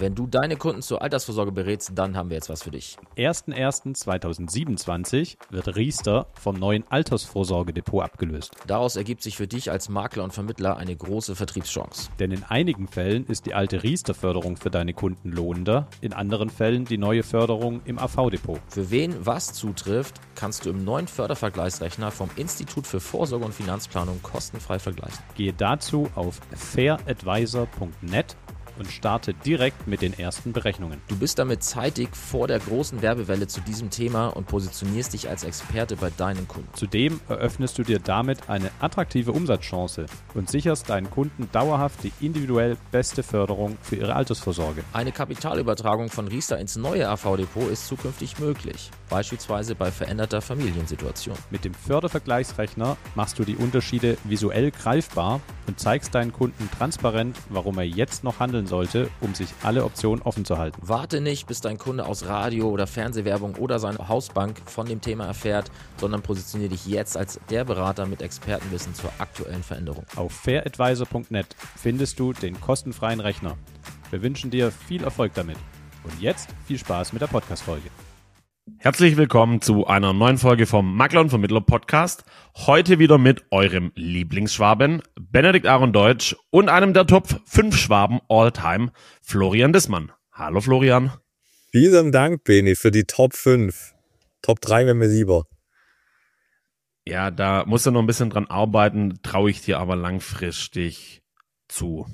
Wenn du deine Kunden zur Altersvorsorge berätst, dann haben wir jetzt was für dich. Am 01.01.2027 wird Riester vom neuen Altersvorsorgedepot abgelöst. Daraus ergibt sich für dich als Makler und Vermittler eine große Vertriebschance. Denn in einigen Fällen ist die alte Riester-Förderung für deine Kunden lohnender, in anderen Fällen die neue Förderung im AV-Depot. Für wen was zutrifft, kannst du im neuen Fördervergleichsrechner vom Institut für Vorsorge und Finanzplanung kostenfrei vergleichen. Gehe dazu auf fairadvisor.net und starte direkt mit den ersten Berechnungen. Du bist damit zeitig vor der großen Werbewelle zu diesem Thema und positionierst dich als Experte bei deinen Kunden. Zudem eröffnest du dir damit eine attraktive Umsatzchance und sicherst deinen Kunden dauerhaft die individuell beste Förderung für ihre Altersvorsorge. Eine Kapitalübertragung von Riester ins neue AV-Depot ist zukünftig möglich, beispielsweise bei veränderter Familiensituation. Mit dem Fördervergleichsrechner machst du die Unterschiede visuell greifbar und zeigst deinen Kunden transparent, warum er jetzt noch handeln sollte, um sich alle Optionen offen zu halten. Warte nicht, bis dein Kunde aus Radio- oder Fernsehwerbung oder seine Hausbank von dem Thema erfährt, sondern positioniere dich jetzt als der Berater mit Expertenwissen zur aktuellen Veränderung. Auf fairadvisor.net findest du den kostenfreien Rechner. Wir wünschen dir viel Erfolg damit. Und jetzt viel Spaß mit der Podcast-Folge. Herzlich willkommen zu einer neuen Folge vom Makler und Vermittler Podcast. Heute wieder mit eurem Lieblingsschwaben, Benedikt Aaron Deutsch, und einem der Top 5 Schwaben All-Time, Florian Dissmann. Hallo Florian. Vielen Dank, Beni, für die Top 5. Top 3 wäre mir lieber. Ja, da musst du noch ein bisschen dran arbeiten, traue ich dir aber langfristig zu.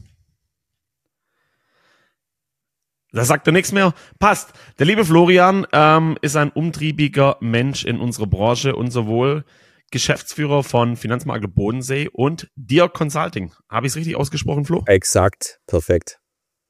Da sagt er nichts mehr. Passt. Der liebe Florian ist ein umtriebiger Mensch in unserer Branche und sowohl Geschäftsführer von Finanzmakler Bodensee und Dir Consulting. Habe ich es richtig ausgesprochen, Flo? Exakt. Perfekt.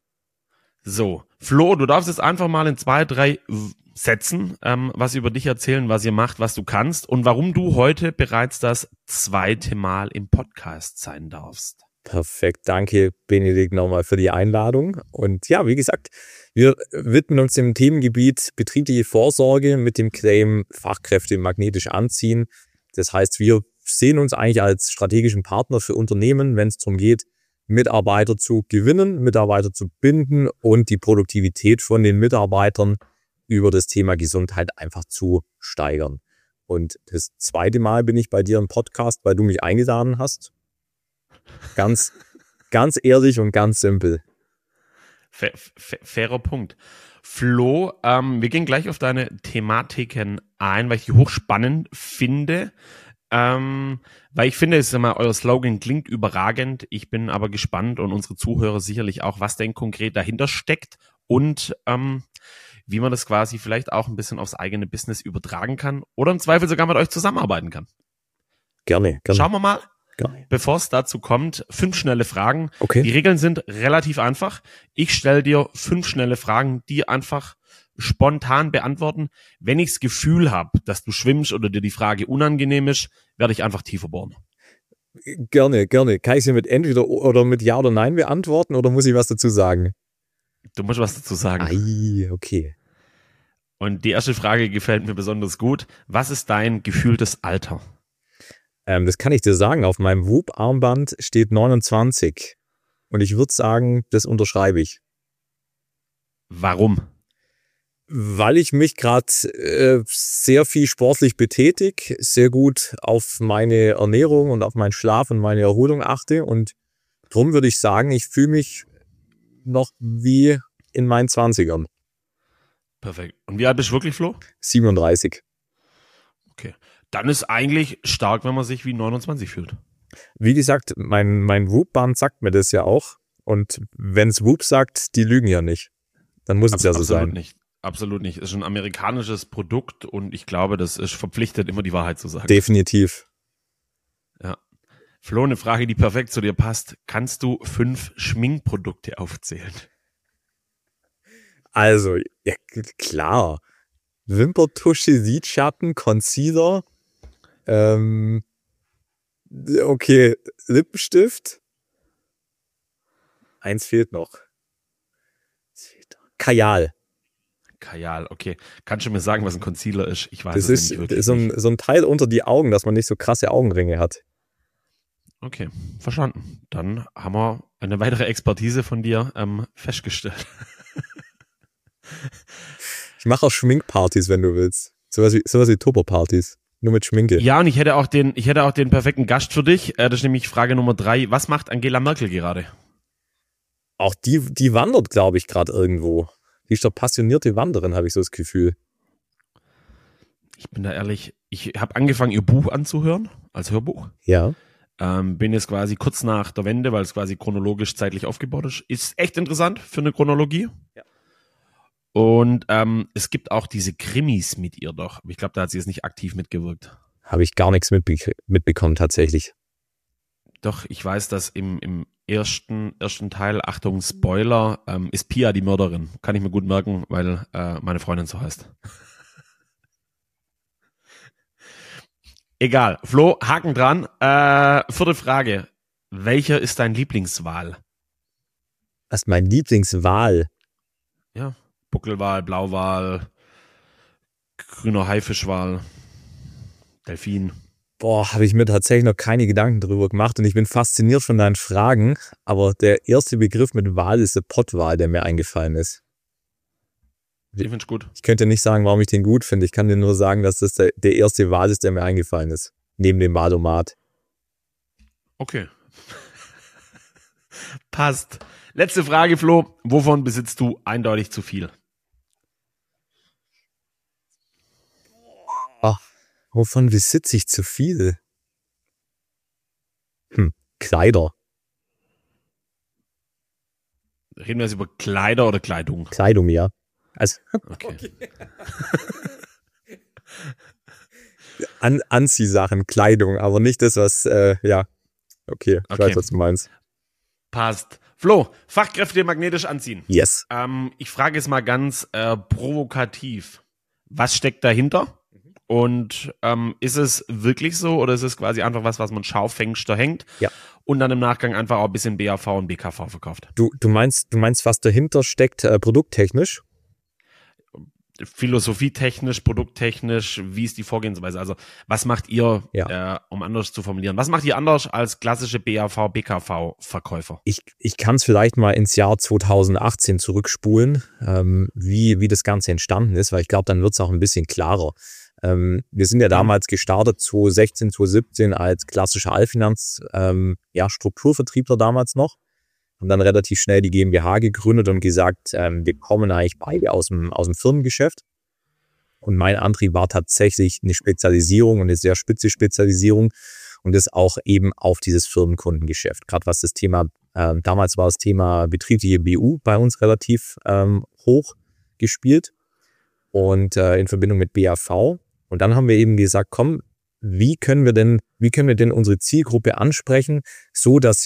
So, Flo, du darfst jetzt einfach mal in 2, 3 Sätzen was über dich erzählen, was ihr macht, was du kannst und warum du heute bereits das 2. Mal im Podcast sein darfst. Perfekt, danke Benedikt nochmal für die Einladung. Und ja, wie gesagt, wir widmen uns dem Themengebiet betriebliche Vorsorge mit dem Claim Fachkräfte magnetisch anziehen. Das heißt, wir sehen uns eigentlich als strategischen Partner für Unternehmen, wenn es darum geht, Mitarbeiter zu gewinnen, Mitarbeiter zu binden und die Produktivität von den Mitarbeitern über das Thema Gesundheit einfach zu steigern. Und das 2. Mal bin ich bei dir im Podcast, weil du mich eingeladen hast. Ganz ehrlich und ganz simpel. Fairer Punkt. Flo, wir gehen gleich auf deine Thematiken ein, weil ich die hochspannend finde. Weil ich finde, euer Slogan klingt überragend. Ich bin aber gespannt und unsere Zuhörer sicherlich auch, was denn konkret dahinter steckt und wie man das quasi vielleicht auch ein bisschen aufs eigene Business übertragen kann oder im Zweifel sogar mit euch zusammenarbeiten kann. Gerne. Schauen wir mal. Gerne. Bevor es dazu kommt, 5 schnelle Fragen. Okay. Die Regeln sind relativ einfach. Ich stelle dir 5 schnelle Fragen, die einfach spontan beantworten. Wenn ich das Gefühl habe, dass du schwimmst oder dir die Frage unangenehm ist, werde ich einfach tiefer bohren. Gerne. Kann ich sie mit entweder oder mit Ja oder Nein beantworten oder muss ich was dazu sagen? Du musst was dazu sagen. Ei, okay. Und die erste Frage gefällt mir besonders gut. Was ist dein gefühltes Alter? Das kann ich dir sagen. Auf meinem Whoop-Armband steht 29. Und ich würde sagen, das unterschreibe ich. Warum? Weil ich mich gerade sehr viel sportlich betätige, sehr gut auf meine Ernährung und auf meinen Schlaf und meine Erholung achte. Und darum würde ich sagen, ich fühle mich noch wie in meinen 20ern. Perfekt. Und wie alt bist du wirklich, Flo? 37. Okay. Dann ist eigentlich stark, wenn man sich wie 29 fühlt. Wie gesagt, mein Whoop-Band sagt mir das ja auch. Und wenn es Whoop sagt, die lügen ja nicht. Dann muss es ja so sein. Absolut nicht. Es ist ein amerikanisches Produkt und ich glaube, das ist verpflichtet, immer die Wahrheit zu sagen. Definitiv. Ja. Flo, eine Frage, die perfekt zu dir passt. Kannst du 5 Schminkprodukte aufzählen? Also, ja, klar. Wimpertusche, Lidschatten, Concealer. Okay, Lippenstift. Eins fehlt noch. Kajal. Kajal, okay. Kannst du mir sagen, was ein Concealer ist? Ich weiß das es ist nicht wirklich. So ein Teil unter die Augen, dass man nicht so krasse Augenringe hat. Okay, verstanden. Dann haben wir eine weitere Expertise von dir festgestellt. Ich mache auch Schminkpartys, wenn du willst. Sowas wie Tupperpartys. Nur mit Schminke. Ja, und ich hätte auch den perfekten Gast für dich. Das ist nämlich Frage Nummer 3. Was macht Angela Merkel gerade? Auch die wandert, glaube ich, gerade irgendwo. Die ist doch passionierte Wanderin, habe ich so das Gefühl. Ich bin da ehrlich, ich habe angefangen, ihr Buch anzuhören, als Hörbuch. Ja. Bin jetzt quasi kurz nach der Wende, weil es quasi chronologisch zeitlich aufgebaut ist. Ist echt interessant für eine Chronologie. Ja. Und es gibt auch diese Krimis mit ihr doch. Aber ich glaube, da hat sie jetzt nicht aktiv mitgewirkt. Habe ich gar nichts mitbekommen, tatsächlich. Doch, ich weiß, dass im ersten Teil, Achtung, Spoiler, ist Pia die Mörderin. Kann ich mir gut merken, weil meine Freundin so heißt. Egal. Flo, Haken dran. 4. Frage. Welcher ist dein Lieblingswal? Was ist mein Lieblingswal? Ja, Buckelwal, Blauwal, grüner Haifischwal, Delfin. Boah, habe ich mir tatsächlich noch keine Gedanken drüber gemacht und ich bin fasziniert von deinen Fragen, aber der erste Begriff mit Wal ist der Pottwal, der mir eingefallen ist. Ich finde es gut. Ich könnte nicht sagen, warum ich den gut finde. Ich kann dir nur sagen, dass das der erste Wal ist, der mir eingefallen ist. Neben dem Walomat. Okay. Passt. Letzte Frage, Flo. Wovon besitzt du eindeutig zu viel? Wovon besitze ich zu viel? Kleider. Reden wir jetzt über Kleider oder Kleidung? Kleidung, ja. Also, Okay. Anziehsachen, Kleidung, aber nicht das, was, okay, ich weiß, was du meinst. Passt. Flo, Fachkräfte magnetisch anziehen. Yes. Ich frage es mal ganz provokativ. Was steckt dahinter? Und ist es wirklich so oder ist es quasi einfach was man Schaufenster hängt und dann im Nachgang einfach auch ein bisschen BAV und BKV verkauft? Du meinst, was dahinter steckt, produkttechnisch? Philosophietechnisch, produkttechnisch, wie ist die Vorgehensweise? Also was macht ihr, um anders zu formulieren, was macht ihr anders als klassische BAV, BKV-Verkäufer? Ich kann es vielleicht mal ins Jahr 2018 zurückspulen, wie das Ganze entstanden ist, weil ich glaube, dann wird es auch ein bisschen klarer. Wir sind ja damals gestartet, 2016, 2017 als klassischer Allfinanz, Strukturvertriebler damals noch. Haben dann relativ schnell die GmbH gegründet und gesagt, wir kommen eigentlich beide aus dem Firmengeschäft. Und mein Antrieb war tatsächlich eine Spezialisierung und eine sehr spitze Spezialisierung und das auch eben auf dieses Firmenkundengeschäft. Gerade was das Thema, damals war das Thema betriebliche BU bei uns relativ hoch gespielt und in Verbindung mit BAV. Und dann haben wir eben gesagt, komm, wie können wir denn unsere Zielgruppe ansprechen, so dass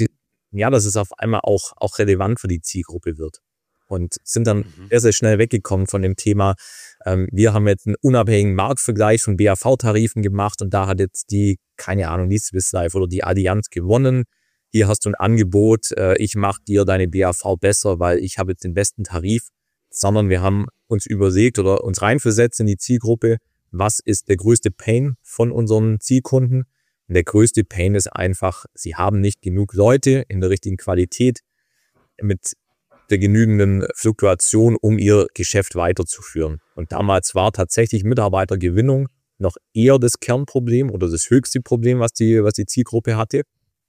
es auf einmal auch relevant für die Zielgruppe wird. Und sind dann sehr, sehr schnell weggekommen von dem Thema. Wir haben jetzt einen unabhängigen Marktvergleich von BAV-Tarifen gemacht und da hat jetzt die Swiss Life oder die Allianz gewonnen. Hier hast du ein Angebot, ich mache dir deine BAV besser, weil ich habe jetzt den besten Tarif. Sondern wir haben uns überlegt oder uns reinversetzt in die Zielgruppe, was ist der größte Pain von unseren Zielkunden? Und der größte Pain ist einfach, sie haben nicht genug Leute in der richtigen Qualität mit der genügenden Fluktuation, um ihr Geschäft weiterzuführen. Und damals war tatsächlich Mitarbeitergewinnung noch eher das Kernproblem oder das höchste Problem, was die Zielgruppe hatte.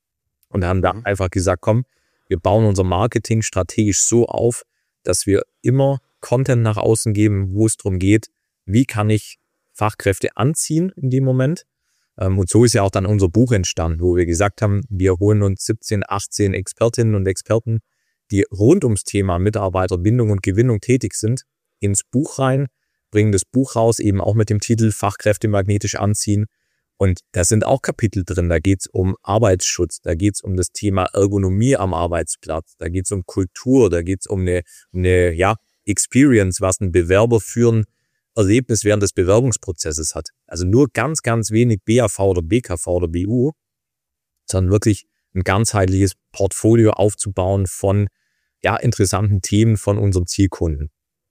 Und haben da einfach gesagt, komm, wir bauen unser Marketing strategisch so auf, dass wir immer Content nach außen geben, wo es darum geht, wie kann ich Fachkräfte anziehen in dem Moment. Und so ist ja auch dann unser Buch entstanden, wo wir gesagt haben, wir holen uns 17, 18 Expertinnen und Experten, die rund ums Thema Mitarbeiterbindung und Gewinnung tätig sind, ins Buch rein, bringen das Buch raus, eben auch mit dem Titel Fachkräfte magnetisch anziehen. Und da sind auch Kapitel drin, da geht es um Arbeitsschutz, da geht es um das Thema Ergonomie am Arbeitsplatz, da geht es um Kultur, da geht es um eine Experience, was ein Bewerber für ein Erlebnis während des Bewerbungsprozesses hat. Also nur ganz, ganz wenig BAV oder BKV oder BU, sondern wirklich ein ganzheitliches Portfolio aufzubauen von interessanten Themen von unseren Zielkunden.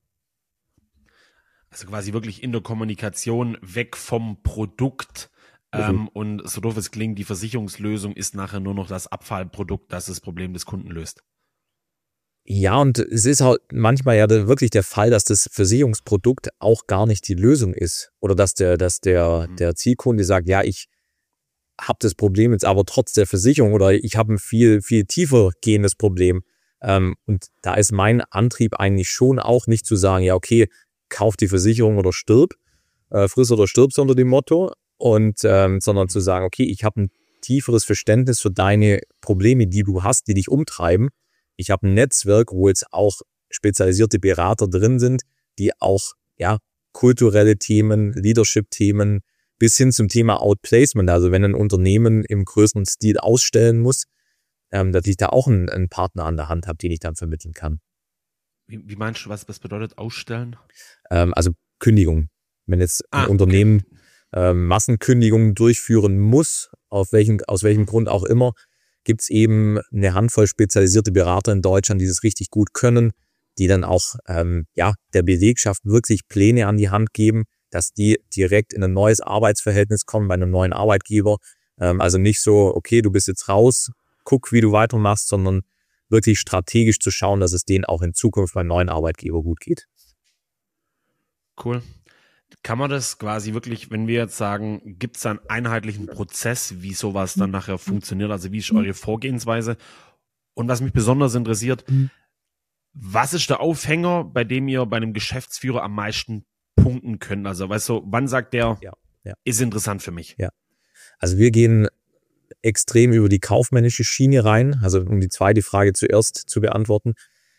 Also quasi wirklich in der Kommunikation weg vom Produkt und so doof es klingt, die Versicherungslösung ist nachher nur noch das Abfallprodukt, das das Problem des Kunden löst. Ja, und es ist halt manchmal ja wirklich der Fall, dass das Versicherungsprodukt auch gar nicht die Lösung ist. Oder dass der Zielkunde sagt, ja, ich habe das Problem jetzt aber trotz der Versicherung oder ich habe ein viel, viel tiefer gehendes Problem. Und da ist mein Antrieb eigentlich schon auch nicht zu sagen, ja, okay, kauf die Versicherung oder stirb, friss oder stirb so unter dem Motto, sondern zu sagen, okay, ich habe ein tieferes Verständnis für deine Probleme, die du hast, die dich umtreiben. Ich habe ein Netzwerk, wo jetzt auch spezialisierte Berater drin sind, die auch kulturelle Themen, Leadership-Themen bis hin zum Thema Outplacement, also wenn ein Unternehmen im größeren Stil ausstellen muss, dass ich da auch einen Partner an der Hand habe, den ich dann vermitteln kann. Wie meinst du, was bedeutet ausstellen? Also Kündigung. Wenn jetzt ein Unternehmen Massenkündigungen durchführen muss, aus welchem Grund auch immer, gibt es eben eine Handvoll spezialisierte Berater in Deutschland, die das richtig gut können, die dann auch der Belegschaft wirklich Pläne an die Hand geben, dass die direkt in ein neues Arbeitsverhältnis kommen bei einem neuen Arbeitgeber. Also nicht so, okay, du bist jetzt raus, guck, wie du weitermachst, sondern wirklich strategisch zu schauen, dass es denen auch in Zukunft beim neuen Arbeitgeber gut geht. Cool. Kann man das quasi wirklich, wenn wir jetzt sagen, gibt es einen einheitlichen Prozess, wie sowas dann nachher funktioniert? Also wie ist eure Vorgehensweise? Und was mich besonders interessiert, was ist der Aufhänger, bei dem ihr bei einem Geschäftsführer am meisten punkten könnt? Also weißt du, wann sagt der, ist interessant für mich? Ja, also wir gehen extrem über die kaufmännische Schiene rein, also um die zweite Frage zuerst zu beantworten.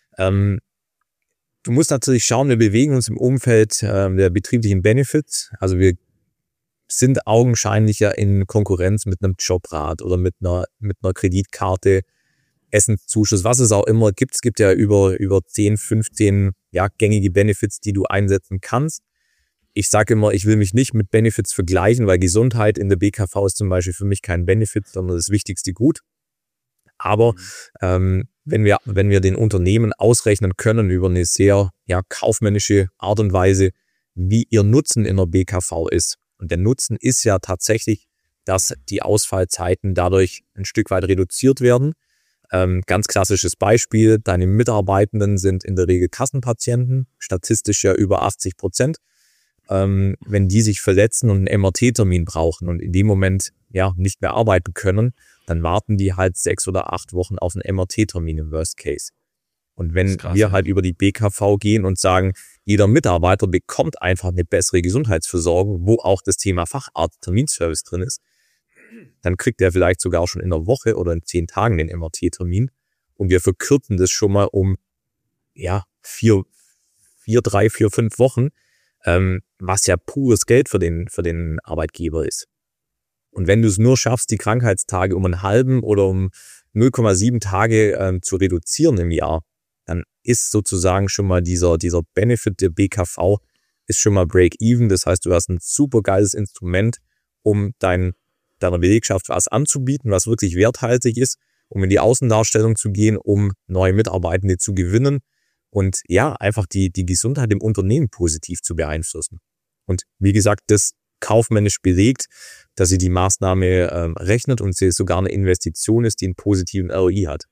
Du musst natürlich schauen, wir bewegen uns im Umfeld der betrieblichen Benefits. Also wir sind augenscheinlich ja in Konkurrenz mit einem Jobrat oder mit einer Kreditkarte, Essenszuschuss, was es auch immer gibt. Es gibt ja über 10, 15 gängige Benefits, die du einsetzen kannst. Ich sage immer, ich will mich nicht mit Benefits vergleichen, weil Gesundheit in der BKV ist zum Beispiel für mich kein Benefit, sondern das wichtigste Gut. Aber wenn wir den Unternehmen ausrechnen können über eine sehr kaufmännische Art und Weise, wie ihr Nutzen in der BKV ist. Und der Nutzen ist ja tatsächlich, dass die Ausfallzeiten dadurch ein Stück weit reduziert werden. Ganz klassisches Beispiel, deine Mitarbeitenden sind in der Regel Kassenpatienten, statistisch ja über 80%. Wenn die sich verletzen und einen MRT-Termin brauchen und in dem Moment nicht mehr arbeiten können, dann warten die halt 6 oder 8 Wochen auf einen MRT-Termin im Worst Case. Und wenn wir halt über die BKV gehen und sagen, jeder Mitarbeiter bekommt einfach eine bessere Gesundheitsversorgung, wo auch das Thema Facharzt-Terminservice drin ist, dann kriegt er vielleicht sogar schon in einer Woche oder in 10 Tagen den MRT-Termin. Und wir verkürzen das schon mal um 3, 4, 5 Wochen, was ja pures Geld für den Arbeitgeber ist. Und wenn du es nur schaffst, die Krankheitstage um einen halben oder um 0,7 Tage zu reduzieren im Jahr, dann ist sozusagen schon mal dieser Benefit der BKV ist schon mal Break-Even. Das heißt, du hast ein super geiles Instrument, um deiner Belegschaft was anzubieten, was wirklich werthaltig ist, um in die Außendarstellung zu gehen, um neue Mitarbeitende zu gewinnen und einfach die Gesundheit im Unternehmen positiv zu beeinflussen. Und wie gesagt, das kaufmännisch belegt, dass sie die Maßnahme rechnet und sie sogar eine Investition ist, die einen positiven ROI hat.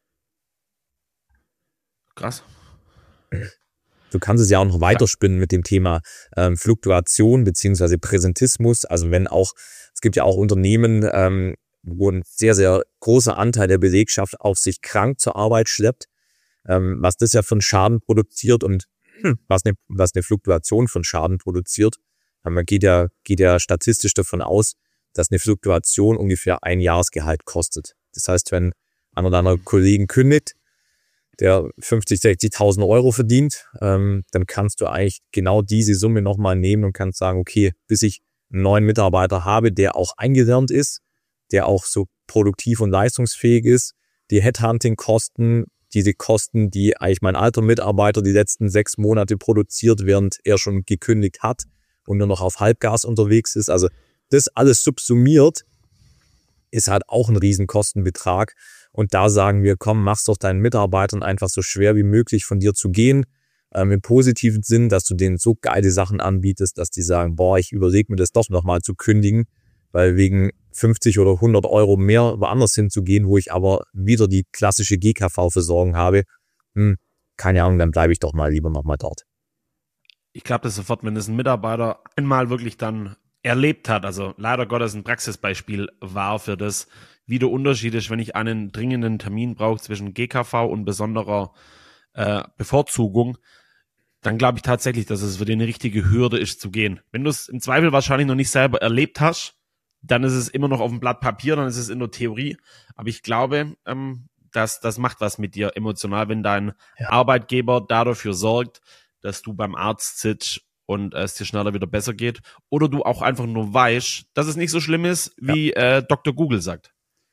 Krass. Du kannst es ja auch noch weiterspinnen mit dem Thema Fluktuation beziehungsweise Präsentismus. Also es gibt ja auch Unternehmen, wo ein sehr, sehr großer Anteil der Belegschaft auf sich krank zur Arbeit schleppt, was das ja für einen Schaden produziert und was eine Fluktuation für einen Schaden produziert. Man geht ja statistisch davon aus, dass eine Fluktuation ungefähr ein Jahresgehalt kostet. Das heißt, wenn einer oder andere Kollegen kündigt, der 50.000, 60.000 Euro verdient, dann kannst du eigentlich genau diese Summe nochmal nehmen und kannst sagen, okay, bis ich einen neuen Mitarbeiter habe, der auch eingelernt ist, der auch so produktiv und leistungsfähig ist, die Headhunting-Kosten, diese Kosten, die eigentlich mein alter Mitarbeiter die letzten 6 Monate produziert, während er schon gekündigt hat und nur noch auf Halbgas unterwegs ist. Also das alles subsumiert ist halt auch ein Riesenkostenbetrag. Und da sagen wir, komm, mach's doch deinen Mitarbeitern einfach so schwer wie möglich von dir zu gehen. Im positiven Sinn, dass du denen so geile Sachen anbietest, dass die sagen, ich überlege mir das doch nochmal zu kündigen, weil wegen 50 oder 100 Euro mehr woanders hinzugehen, wo ich aber wieder die klassische GKV-Versorgung habe, keine Ahnung, dann bleibe ich doch mal lieber nochmal dort. Ich glaube das sofort, wenn es ein Mitarbeiter einmal wirklich dann erlebt hat, also leider Gottes ein Praxisbeispiel war für das, wie der Unterschied ist, wenn ich einen dringenden Termin brauche zwischen GKV und besonderer Bevorzugung, dann glaube ich tatsächlich, dass es für den eine richtige Hürde ist zu gehen. Wenn du es im Zweifel wahrscheinlich noch nicht selber erlebt hast, dann ist es immer noch auf dem Blatt Papier, dann ist es in der Theorie. Aber ich glaube, das macht was mit dir emotional, wenn dein Arbeitgeber dafür sorgt, dass du beim Arzt sitzt und es dir schneller wieder besser geht. Oder du auch einfach nur weißt, dass es nicht so schlimm ist, wie Dr. Google sagt.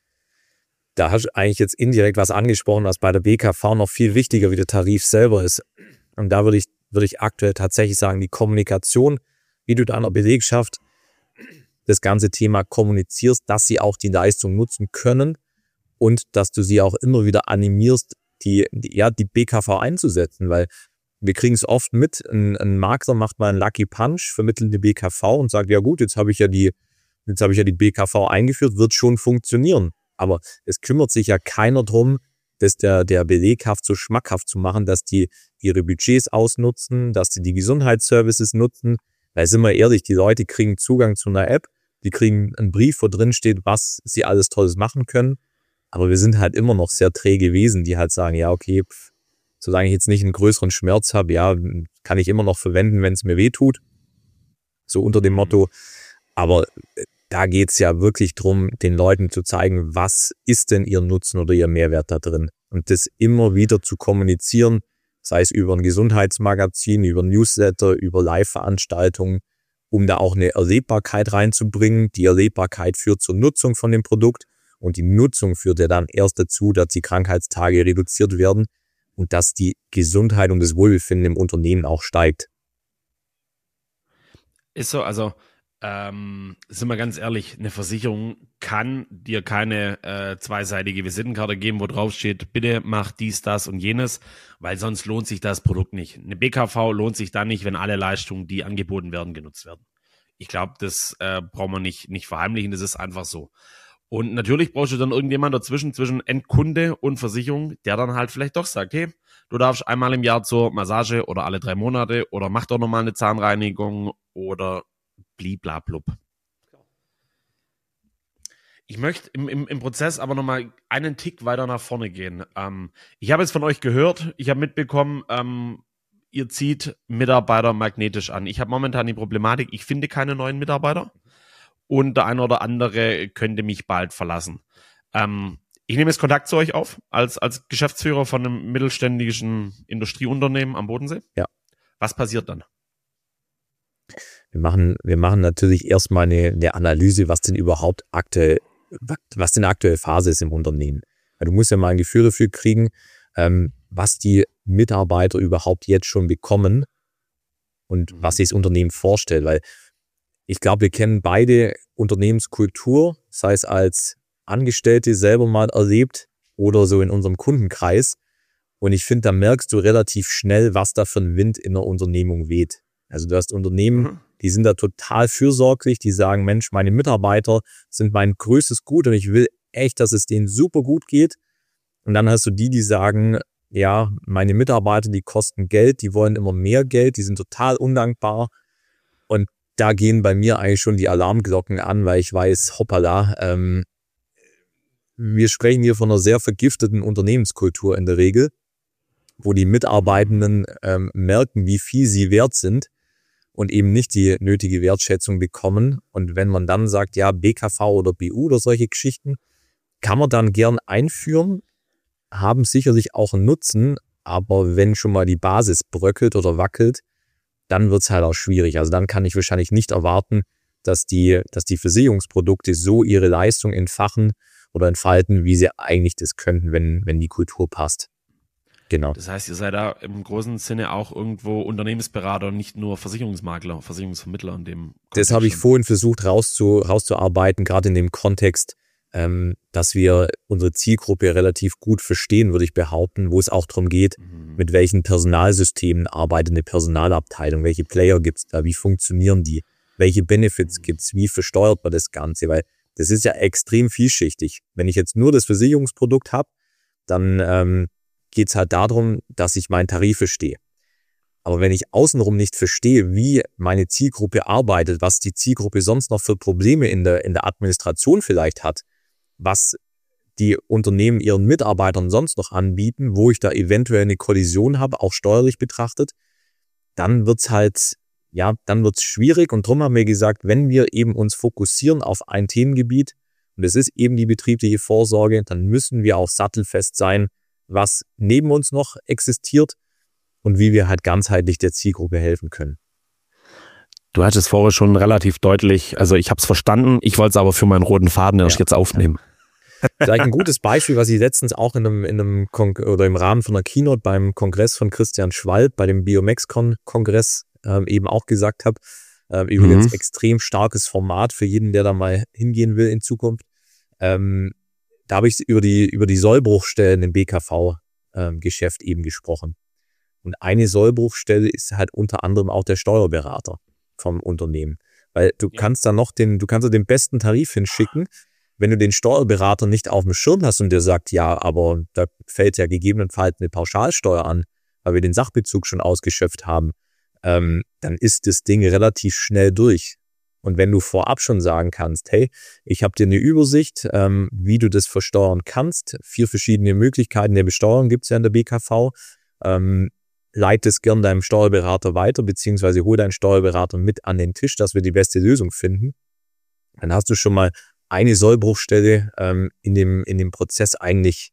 Da hast du eigentlich jetzt indirekt was angesprochen, was bei der BKV noch viel wichtiger wie der Tarif selber ist. Und da würde ich aktuell tatsächlich sagen, die Kommunikation, wie du deiner Belegschaft das ganze Thema kommunizierst, dass sie auch die Leistung nutzen können und dass du sie auch immer wieder animierst, die BKV einzusetzen, weil wir kriegen es oft mit, ein Makler macht mal einen Lucky Punch, vermittelt eine BKV und sagt, ja gut, jetzt habe ich ja die BKV eingeführt, wird schon funktionieren. Aber es kümmert sich ja keiner drum, das der Belegschaft so schmackhaft zu machen, dass die ihre Budgets ausnutzen, dass die Gesundheitsservices nutzen. Weil, sind wir ehrlich, die Leute kriegen Zugang zu einer App, die kriegen einen Brief, wo drin steht, was sie alles Tolles machen können. Aber wir sind halt immer noch sehr träge Wesen, die halt sagen, ja okay, solange ich jetzt nicht einen größeren Schmerz habe, ja, kann ich immer noch verwenden, wenn es mir weh tut. So unter dem Motto. Aber da geht's ja wirklich drum, den Leuten zu zeigen, was ist denn ihr Nutzen oder ihr Mehrwert da drin. Und das immer wieder zu kommunizieren, sei es über ein Gesundheitsmagazin, über Newsletter, über Live-Veranstaltungen, um da auch eine Erlebbarkeit reinzubringen. Die Erlebbarkeit führt zur Nutzung von dem Produkt und die Nutzung führt ja dann erst dazu, dass die Krankheitstage reduziert werden und dass die Gesundheit und das Wohlbefinden im Unternehmen auch steigt. Ist so, also sind wir ganz ehrlich, eine Versicherung kann dir keine zweiseitige Visitenkarte geben, wo drauf steht, bitte mach dies, das und jenes, weil sonst lohnt sich das Produkt nicht. Eine BKV lohnt sich dann nicht, wenn alle Leistungen, die angeboten werden, genutzt werden. Ich glaube, das braucht man nicht verheimlichen, das ist einfach so. Und natürlich brauchst du dann irgendjemand dazwischen, zwischen Endkunde und Versicherung, der dann halt vielleicht doch sagt, hey, du darfst einmal im Jahr zur Massage oder alle 3 Monate oder mach doch nochmal eine Zahnreinigung oder bliblablub. Ich möchte im Prozess aber nochmal einen Tick weiter nach vorne gehen. Ich habe jetzt von euch gehört, ich habe mitbekommen, ihr zieht Mitarbeiter magnetisch an. Ich habe momentan die Problematik, ich finde keine neuen Mitarbeiter und der eine oder andere könnte mich bald verlassen. Ich nehme jetzt Kontakt zu euch auf, als Geschäftsführer von einem mittelständischen Industrieunternehmen am Bodensee. Ja. Was passiert dann? Wir machen natürlich erstmal eine Analyse, was denn aktuell Phase ist im Unternehmen. Weil du musst ja mal ein Gefühl dafür kriegen, was die Mitarbeiter überhaupt jetzt schon bekommen und was sich das Unternehmen vorstellt. Weil ich glaube, wir kennen beide Unternehmenskultur, sei es als Angestellte selber mal erlebt oder so in unserem Kundenkreis. Und ich finde, da merkst du relativ schnell, was da für ein Wind in der Unternehmung weht. Also du hast Unternehmen, die sind da total fürsorglich, die sagen, Mensch, meine Mitarbeiter sind mein größtes Gut und ich will echt, dass es denen super gut geht. Und dann hast du die sagen, ja, meine Mitarbeiter, die kosten Geld, die wollen immer mehr Geld, die sind total undankbar. Und da gehen bei mir eigentlich schon die Alarmglocken an, weil ich weiß, hoppala, wir sprechen hier von einer sehr vergifteten Unternehmenskultur in der Regel, wo die Mitarbeitenden merken, wie viel sie wert sind und eben nicht die nötige Wertschätzung bekommen. Und wenn man dann sagt, ja, BKV oder BU oder solche Geschichten, kann man dann gern einführen, haben sicherlich auch einen Nutzen, aber wenn schon mal die Basis bröckelt oder wackelt, dann wird's halt auch schwierig. Also dann kann ich wahrscheinlich nicht erwarten, dass die Versicherungsprodukte so ihre Leistung entfachen oder entfalten, wie sie eigentlich das könnten, wenn die Kultur passt. Genau. Das heißt, ihr seid da im großen Sinne auch irgendwo Unternehmensberater, nicht nur Versicherungsmakler, Versicherungsvermittler in dem Kontext. Das habe ich vorhin versucht rauszuarbeiten, gerade in dem Kontext, dass wir unsere Zielgruppe relativ gut verstehen, würde ich behaupten, wo es auch darum geht, mit welchen Personalsystemen arbeitet eine Personalabteilung, welche Player gibt's da, wie funktionieren die, welche Benefits gibt's, wie versteuert man das Ganze, weil das ist ja extrem vielschichtig. Wenn ich jetzt nur das Versicherungsprodukt habe, dann geht es halt darum, dass ich meinen Tarif verstehe. Aber wenn ich außenrum nicht verstehe, wie meine Zielgruppe arbeitet, was die Zielgruppe sonst noch für Probleme in der Administration vielleicht hat, was die Unternehmen ihren Mitarbeitern sonst noch anbieten, wo ich da eventuell eine Kollision habe, auch steuerlich betrachtet, dann wird's schwierig. Und darum haben wir gesagt, wenn wir eben uns fokussieren auf ein Themengebiet, und es ist eben die betriebliche Vorsorge, dann müssen wir auch sattelfest sein, was neben uns noch existiert und wie wir halt ganzheitlich der Zielgruppe helfen können. Du hattest es vorher schon relativ deutlich, also ich habe es verstanden, ich wollte es aber für meinen roten Faden erst jetzt aufnehmen. Vielleicht ein gutes Beispiel, was ich letztens auch im Rahmen von einer Keynote beim Kongress von Christian Schwalb, bei dem Biomexcon-Kongress eben auch gesagt habe. Übrigens extrem starkes Format für jeden, der da mal hingehen will in Zukunft. Da habe ich über die Sollbruchstellen im BKV-Geschäft eben gesprochen. Und eine Sollbruchstelle ist halt unter anderem auch der Steuerberater vom Unternehmen. Weil du kannst da den besten Tarif hinschicken, wenn du den Steuerberater nicht auf dem Schirm hast und der sagt, ja, aber da fällt ja gegebenenfalls eine Pauschalsteuer an, weil wir den Sachbezug schon ausgeschöpft haben, dann ist das Ding relativ schnell durch. Und wenn du vorab schon sagen kannst, hey, ich habe dir eine Übersicht, wie du das versteuern kannst, 4 verschiedene Möglichkeiten der Besteuerung gibt es ja in der BKV, leite es gern deinem Steuerberater weiter, beziehungsweise hol deinen Steuerberater mit an den Tisch, dass wir die beste Lösung finden. Dann hast du schon mal eine Sollbruchstelle in dem Prozess eigentlich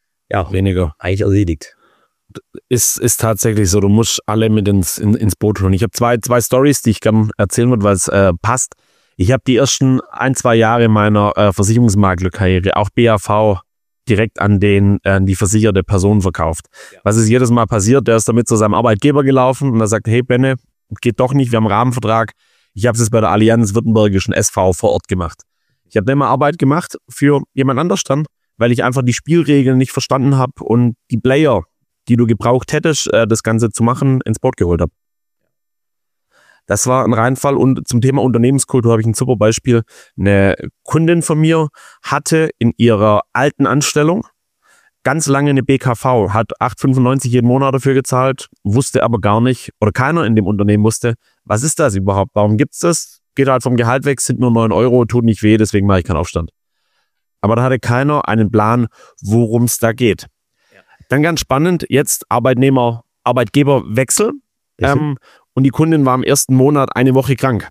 erledigt. Ist tatsächlich so, du musst alle mit ins Boot holen. Ich habe zwei Storys, die ich gerne erzählen würde, weil es passt. Ich habe die ersten 1-2 Jahre meiner Versicherungsmaklerkarriere auch BAV direkt an die versicherte Person verkauft. Ja. Was ist jedes Mal passiert? Der ist damit zu seinem Arbeitgeber gelaufen und er sagt, hey Benne, geht doch nicht, wir haben einen Rahmenvertrag. Ich habe es jetzt bei der Allianz Württembergischen SV vor Ort gemacht. Ich habe immer Arbeit gemacht für jemand anders dann, weil ich einfach die Spielregeln nicht verstanden habe und die Player, die du gebraucht hättest, das Ganze zu machen, ins Boot geholt habe. Das war ein Reinfall. Und zum Thema Unternehmenskultur habe ich ein super Beispiel. Eine Kundin von mir hatte in ihrer alten Anstellung ganz lange eine BKV, hat 8,95 jeden Monat dafür gezahlt, wusste aber gar nicht, oder keiner in dem Unternehmen wusste, was ist das überhaupt, warum gibt's das? Geht halt vom Gehalt weg, sind nur 9 Euro, tut nicht weh, deswegen mache ich keinen Aufstand. Aber da hatte keiner einen Plan, worum es da geht. Ja. Dann ganz spannend, jetzt Arbeitgeberwechsel. Und die Kundin war im ersten Monat eine Woche krank.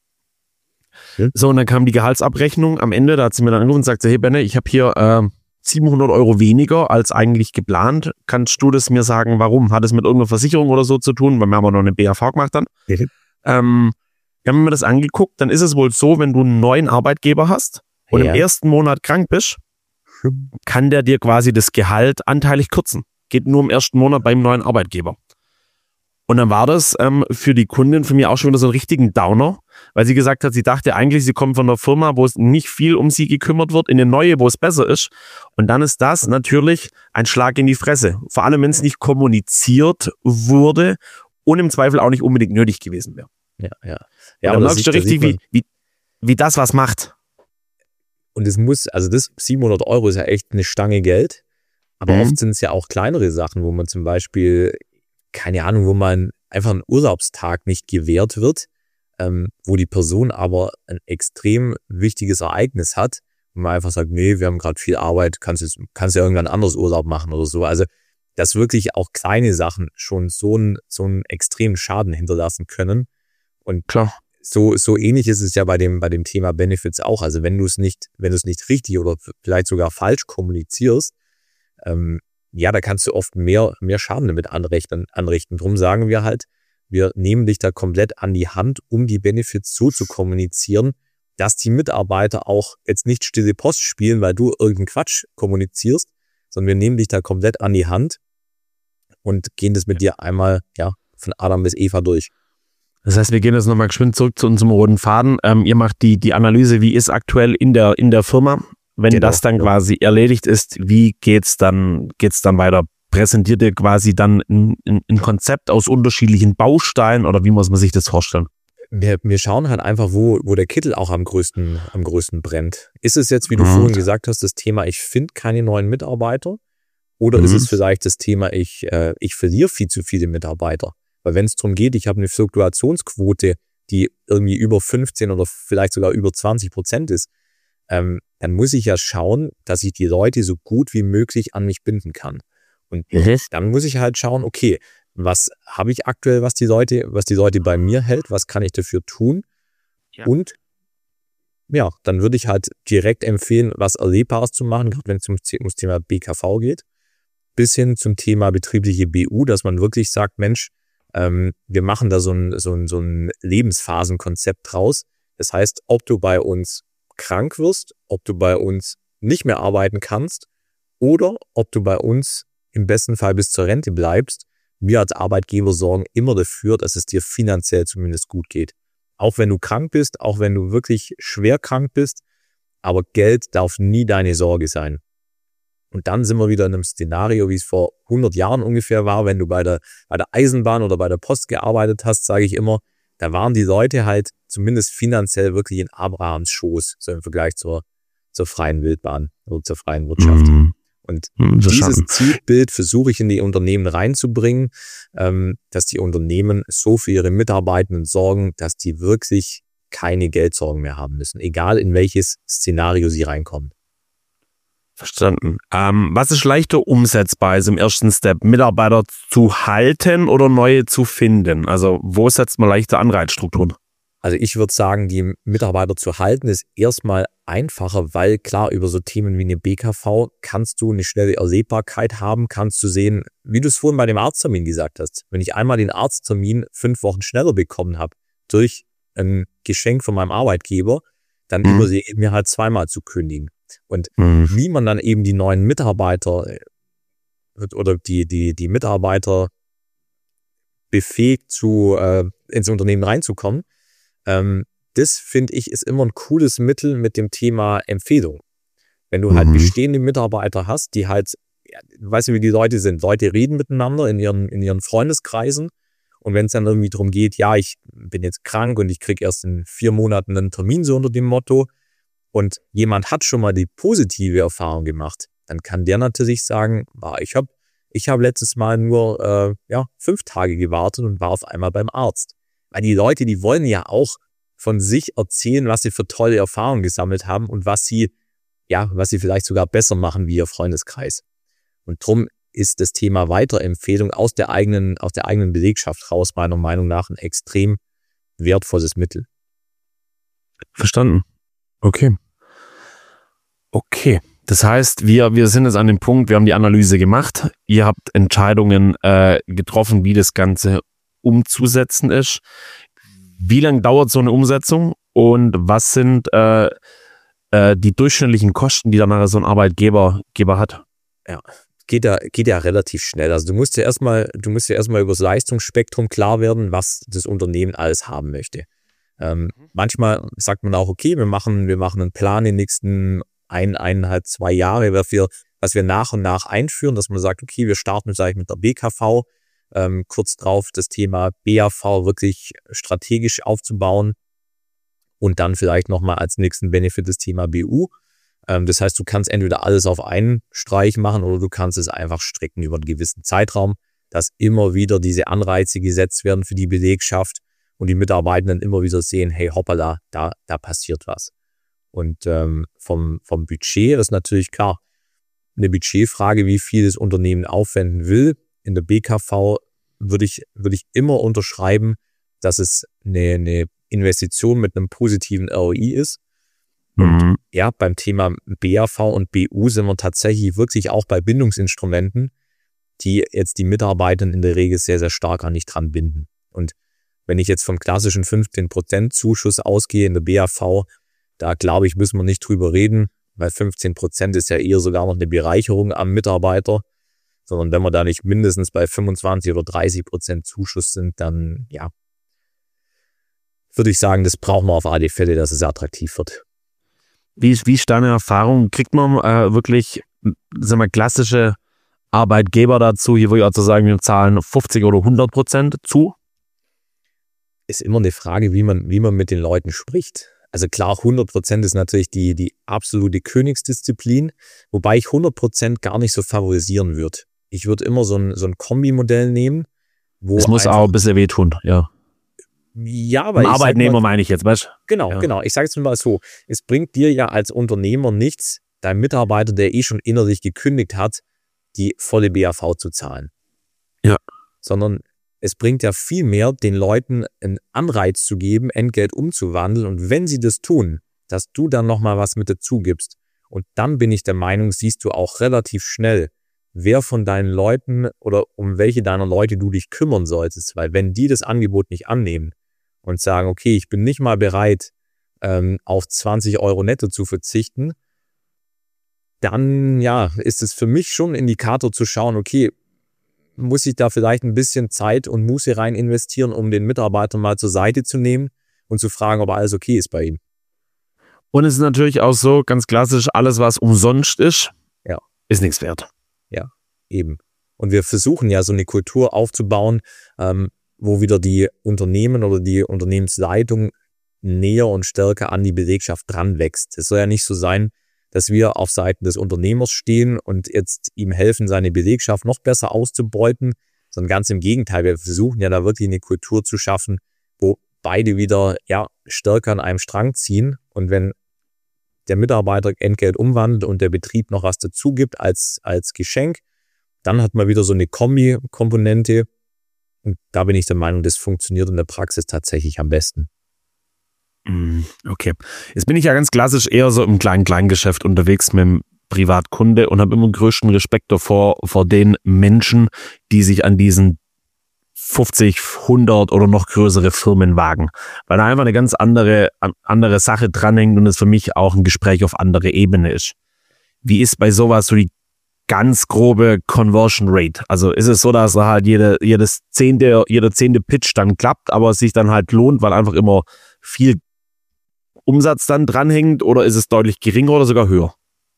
Ja. So, und dann kam die Gehaltsabrechnung am Ende, da hat sie mir dann angerufen und sagte, hey Benne, ich habe hier 700 Euro weniger als eigentlich geplant. Kannst du das mir sagen, warum? Hat es mit irgendeiner Versicherung oder so zu tun? Weil wir haben auch noch eine BAV gemacht dann. Ja. Wir haben mir das angeguckt, dann ist es wohl so, wenn du einen neuen Arbeitgeber hast und im ersten Monat krank bist, kann der dir quasi das Gehalt anteilig kürzen. Geht nur im ersten Monat beim neuen Arbeitgeber. Und dann war das für die Kundin für mich auch schon wieder so einen richtigen Downer, weil sie gesagt hat, sie dachte eigentlich, sie kommt von einer Firma, wo es nicht viel um sie gekümmert wird, in eine neue, wo es besser ist. Und dann ist das natürlich ein Schlag in die Fresse. Vor allem, wenn es nicht kommuniziert wurde und im Zweifel auch nicht unbedingt nötig gewesen wäre. Ja, aber dann merkst du richtig, wie das was macht. Und das 700 Euro ist ja echt eine Stange Geld. Aber oft sind es ja auch kleinere Sachen, wo man zum Beispiel, keine Ahnung, wo man einfach einen Urlaubstag nicht gewährt wird, wo die Person aber ein extrem wichtiges Ereignis hat, wo man einfach sagt, nee, wir haben gerade viel Arbeit, kannst ja irgendwann anders Urlaub machen oder so. Also, dass wirklich auch kleine Sachen schon so einen extremen Schaden hinterlassen können. Und klar, so ähnlich ist es ja bei dem Thema Benefits auch. Also wenn du es nicht richtig oder vielleicht sogar falsch kommunizierst, da kannst du oft mehr Schaden damit anrichten. Drum sagen wir halt, wir nehmen dich da komplett an die Hand, um die Benefits so zu kommunizieren, dass die Mitarbeiter auch jetzt nicht stille Post spielen, weil du irgendeinen Quatsch kommunizierst, sondern wir nehmen dich da komplett an die Hand und gehen das mit dir einmal von Adam bis Eva durch. Das heißt, wir gehen jetzt nochmal geschwind zurück zu unserem roten Faden. Ihr macht die Analyse, wie ist aktuell in der Firma. Wenn das dann quasi erledigt ist, wie geht's dann weiter? Präsentiert ihr quasi dann ein Konzept aus unterschiedlichen Bausteinen oder wie muss man sich das vorstellen? Wir schauen halt einfach, wo der Kittel auch am größten brennt. Ist es jetzt, wie du vorhin gesagt hast, das Thema, ich finde keine neuen Mitarbeiter? Oder ist es vielleicht das Thema, ich verliere viel zu viele Mitarbeiter? Weil wenn es darum geht, ich habe eine Fluktuationsquote, die irgendwie über 15 oder vielleicht sogar über 20% ist, dann muss ich ja schauen, dass ich die Leute so gut wie möglich an mich binden kann. Und dann muss ich halt schauen, okay, was habe ich aktuell, was die Leute bei mir hält, was kann ich dafür tun? Ja. Und ja, dann würde ich halt direkt empfehlen, was Erlebbares zu machen, gerade wenn es ums Thema BKV geht, bis hin zum Thema betriebliche BU, dass man wirklich sagt, Mensch, wir machen da so ein Lebensphasenkonzept draus. Das heißt, ob du bei uns krank wirst, ob du bei uns nicht mehr arbeiten kannst oder ob du bei uns im besten Fall bis zur Rente bleibst, wir als Arbeitgeber sorgen immer dafür, dass es dir finanziell zumindest gut geht. Auch wenn du krank bist, auch wenn du wirklich schwer krank bist, aber Geld darf nie deine Sorge sein. Und dann sind wir wieder in einem Szenario, wie es vor 100 Jahren ungefähr war, wenn du bei der Eisenbahn oder bei der Post gearbeitet hast, sage ich immer, da waren die Leute halt zumindest finanziell wirklich in Abrahams Schoß, so im Vergleich zur freien Wildbahn oder zur freien Wirtschaft. Und dieses Zielbild versuche ich in die Unternehmen reinzubringen, dass die Unternehmen so für ihre Mitarbeitenden sorgen, dass die wirklich keine Geldsorgen mehr haben müssen, egal in welches Szenario sie reinkommen. Verstanden. Was ist leichter umsetzbar, also im ersten Step, Mitarbeiter zu halten oder neue zu finden? Also wo setzt man leichte Anreizstrukturen? Also ich würde sagen, die Mitarbeiter zu halten ist erstmal einfacher, weil klar, über so Themen wie eine BKV kannst du eine schnelle Erlebbarkeit haben, kannst du sehen, wie du es vorhin bei dem Arzttermin gesagt hast. Wenn ich einmal den Arzttermin 5 Wochen schneller bekommen habe durch ein Geschenk von meinem Arbeitgeber, dann übersehe ich mir halt zweimal zu kündigen. Und wie man dann eben die neuen Mitarbeiter oder die Mitarbeiter befähigt, ins Unternehmen reinzukommen, das finde ich ist immer ein cooles Mittel mit dem Thema Empfehlung. Wenn du halt bestehende Mitarbeiter hast, die halt, weißt du, wie die Leute sind. Leute reden miteinander in ihren Freundeskreisen. Und wenn es dann irgendwie darum geht, ja, ich bin jetzt krank und ich kriege erst in 4 Monaten einen Termin so unter dem Motto und jemand hat schon mal die positive Erfahrung gemacht, dann kann der natürlich sagen, ich hab letztes Mal nur 5 Tage gewartet und war auf einmal beim Arzt. Weil die Leute, die wollen ja auch von sich erzählen, was sie für tolle Erfahrungen gesammelt haben und was sie vielleicht sogar besser machen wie ihr Freundeskreis. Und drum ist das Thema Weiterempfehlung aus der eigenen Belegschaft raus meiner Meinung nach ein extrem wertvolles Mittel. Verstanden. Okay. Das heißt, wir sind jetzt an dem Punkt, wir haben die Analyse gemacht. Ihr habt Entscheidungen getroffen, wie das Ganze umzusetzen ist. Wie lange dauert so eine Umsetzung und was sind die durchschnittlichen Kosten, die dann nachher so ein Arbeitgeber hat? Ja, geht ja relativ schnell. Also du musst ja erstmal über das Leistungsspektrum klar werden, was das Unternehmen alles haben möchte. Manchmal sagt man auch, okay, wir machen einen Plan in den nächsten 1,5, 2 Jahre, was wir nach und nach einführen, dass man sagt, okay, wir starten vielleicht mit der BKV, kurz drauf das Thema BAV wirklich strategisch aufzubauen und dann vielleicht nochmal als nächsten Benefit das Thema BU. Das heißt, du kannst entweder alles auf einen Streich machen oder du kannst es einfach strecken über einen gewissen Zeitraum, dass immer wieder diese Anreize gesetzt werden für die Belegschaft und die Mitarbeitenden immer wieder sehen, hey hoppala, da passiert was. Und vom Budget ist natürlich klar, eine Budgetfrage, wie viel das Unternehmen aufwenden will. In der BKV würde ich immer unterschreiben, dass es eine Investition mit einem positiven ROI ist. Und ja, beim Thema BAV und BU sind wir tatsächlich wirklich auch bei Bindungsinstrumenten, die jetzt die Mitarbeitenden in der Regel sehr, sehr stark an dich dran binden. Und wenn ich jetzt vom klassischen 15% Zuschuss ausgehe in der BAV, da glaube ich, müssen wir nicht drüber reden, weil 15% ist ja eher sogar noch eine Bereicherung am Mitarbeiter, sondern wenn wir da nicht mindestens bei 25 oder 30% Zuschuss sind, dann ja, würde ich sagen, das brauchen wir auf alle Fälle, dass es attraktiv wird. Wie ist deine Erfahrung? Kriegt man wirklich, klassische Arbeitgeber dazu, hier würde ich also sagen, wir zahlen 50 oder 100% zu? Ist immer eine Frage, wie man mit den Leuten spricht. Also klar, 100% ist natürlich die absolute Königsdisziplin, wobei ich 100% gar nicht so favorisieren würde. Ich würde immer so ein Kombimodell nehmen, wo Es muss auch ein bisschen wehtun, ja. Ja, aber Arbeitnehmer meine ich jetzt, weißt du? Genau. Ich sage es mal so, es bringt dir ja als Unternehmer nichts, deinem Mitarbeiter, der schon innerlich gekündigt hat, die volle BAV zu zahlen. Ja. Sondern es bringt ja viel mehr, den Leuten einen Anreiz zu geben, Entgelt umzuwandeln. Und wenn sie das tun, dass du dann nochmal was mit dazu gibst. Und dann bin ich der Meinung, siehst du auch relativ schnell, wer von deinen Leuten oder um welche deiner Leute du dich kümmern solltest. Weil wenn die das Angebot nicht annehmen und sagen, okay, ich bin nicht mal bereit, auf 20 Euro netto zu verzichten, dann ist es für mich schon ein Indikator zu schauen, okay, muss ich da vielleicht ein bisschen Zeit und Muße rein investieren, um den Mitarbeiter mal zur Seite zu nehmen und zu fragen, ob alles okay ist bei ihm. Und es ist natürlich auch so, ganz klassisch, alles was umsonst ist, ist nichts wert. Ja, eben. Und wir versuchen ja so eine Kultur aufzubauen, wo wieder die Unternehmen oder die Unternehmensleitung näher und stärker an die Belegschaft dran wächst. Es soll ja nicht so sein, dass wir auf Seiten des Unternehmers stehen und jetzt ihm helfen, seine Belegschaft noch besser auszubeuten, sondern ganz im Gegenteil. Wir versuchen ja da wirklich eine Kultur zu schaffen, wo beide wieder stärker an einem Strang ziehen. Und wenn der Mitarbeiter Entgelt umwandelt und der Betrieb noch was dazu gibt als Geschenk, dann hat man wieder so eine Kombi-Komponente. Und da bin ich der Meinung, das funktioniert in der Praxis tatsächlich am besten. Okay. Jetzt bin ich ja ganz klassisch eher so im Klein-Klein-Geschäft unterwegs mit dem Privatkunde und habe immer den größten Respekt davor, vor den Menschen, die sich an diesen 50, 100 oder noch größere Firmen wagen. Weil da einfach eine ganz andere Sache dranhängt und es für mich auch ein Gespräch auf andere Ebene ist. Wie ist bei sowas so die ganz grobe Conversion Rate? Also ist es so, dass halt jeder zehnte Pitch dann klappt, aber es sich dann halt lohnt, weil einfach immer viel Umsatz dann dranhängt, oder ist es deutlich geringer oder sogar höher?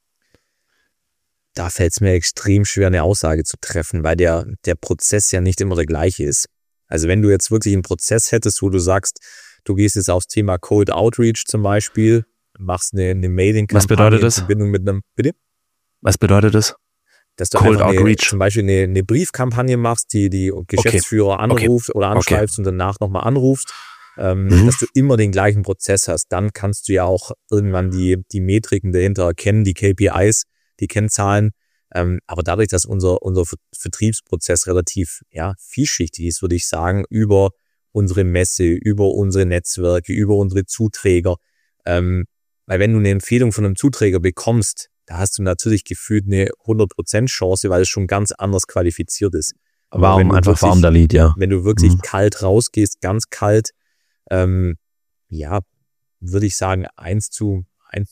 Da fällt es mir extrem schwer, eine Aussage zu treffen, weil der Prozess ja nicht immer der gleiche ist. Also wenn du jetzt wirklich einen Prozess hättest, wo du sagst, du gehst jetzt aufs Thema Cold Outreach zum Beispiel, machst eine Mailing-Kampagne. Was bedeutet das? In Verbindung mit einem, bitte? Was bedeutet das? Dass du Cold Outreach. Zum Beispiel eine Briefkampagne machst, die Geschäftsführer anrufst oder anschreibst und danach nochmal anrufst. Dass du immer den gleichen Prozess hast. Dann kannst du ja auch irgendwann die Metriken dahinter erkennen, die KPIs, die Kennzahlen. Aber dadurch, dass unser Vertriebsprozess relativ vielschichtig ist, würde ich sagen, über unsere Messe, über unsere Netzwerke, über unsere Zuträger. Weil wenn du eine Empfehlung von einem Zuträger bekommst, da hast du natürlich gefühlt eine 100% Chance, weil es schon ganz anders qualifiziert ist. Aber warm der Lead, ja. Wenn du wirklich kalt rausgehst, ganz kalt, würde ich sagen, 1 zu 1,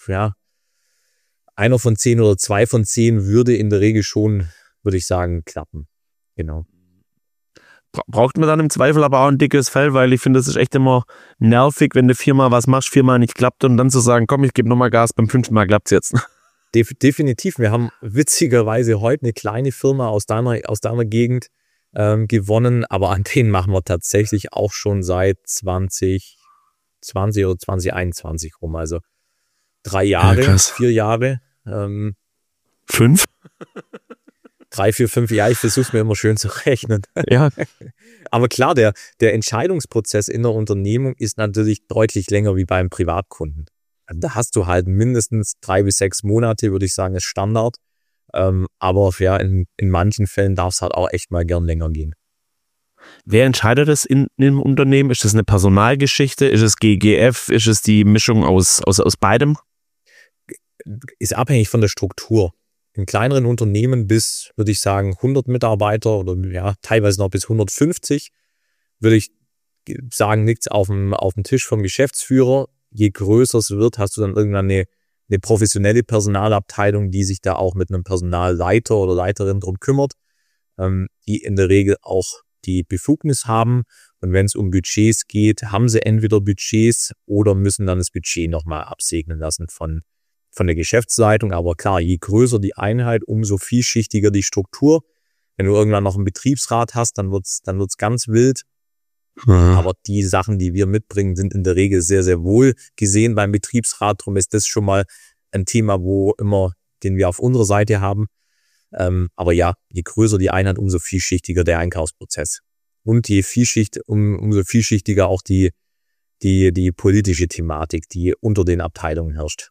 einer von 10 oder 2 von 10 würde in der Regel schon, würde ich sagen, klappen. Genau. Braucht man dann im Zweifel aber auch ein dickes Fell, weil ich finde, das ist echt immer nervig, wenn du 4-mal was machst, 4-mal nicht klappt und dann zu sagen, komm, ich gebe nochmal Gas, beim 5. Mal klappt's jetzt. Definitiv. Wir haben witzigerweise heute eine kleine Firma aus deiner Gegend gewonnen, aber an denen machen wir tatsächlich auch schon seit 2020 oder 2021 rum, also 3 Jahre, 4 Jahre. 5? 3, 4, 5 Jahre, ich versuche es mir immer schön zu rechnen. Ja. Aber klar, der Entscheidungsprozess in der Unternehmung ist natürlich deutlich länger wie beim Privatkunden. Da hast du halt mindestens 3 bis 6 Monate, würde ich sagen, ist Standard. Aber in manchen Fällen darf es halt auch echt mal gern länger gehen. Wer entscheidet das in einem Unternehmen? Ist das eine Personalgeschichte? Ist es GGF? Ist es die Mischung aus beidem? Ist abhängig von der Struktur. In kleineren Unternehmen bis, würde ich sagen, 100 Mitarbeiter oder teilweise noch bis 150, würde ich sagen, nichts auf dem Tisch vom Geschäftsführer. Je größer es wird, hast du dann irgendwann eine professionelle Personalabteilung, die sich da auch mit einem Personalleiter oder Leiterin drum kümmert, die in der Regel auch die Befugnis haben. Und wenn es um Budgets geht, haben sie entweder Budgets oder müssen dann das Budget nochmal absegnen lassen von der Geschäftsleitung. Aber klar, je größer die Einheit, umso vielschichtiger die Struktur. Wenn du irgendwann noch einen Betriebsrat hast, dann wird's ganz wild. Aber die Sachen, die wir mitbringen, sind in der Regel sehr, sehr wohl gesehen beim Betriebsrat. Darum ist das schon mal ein Thema, den wir auf unserer Seite haben. Aber ja, je größer die Einheit, umso vielschichtiger der Einkaufsprozess. Und umso vielschichtiger auch die politische Thematik, die unter den Abteilungen herrscht.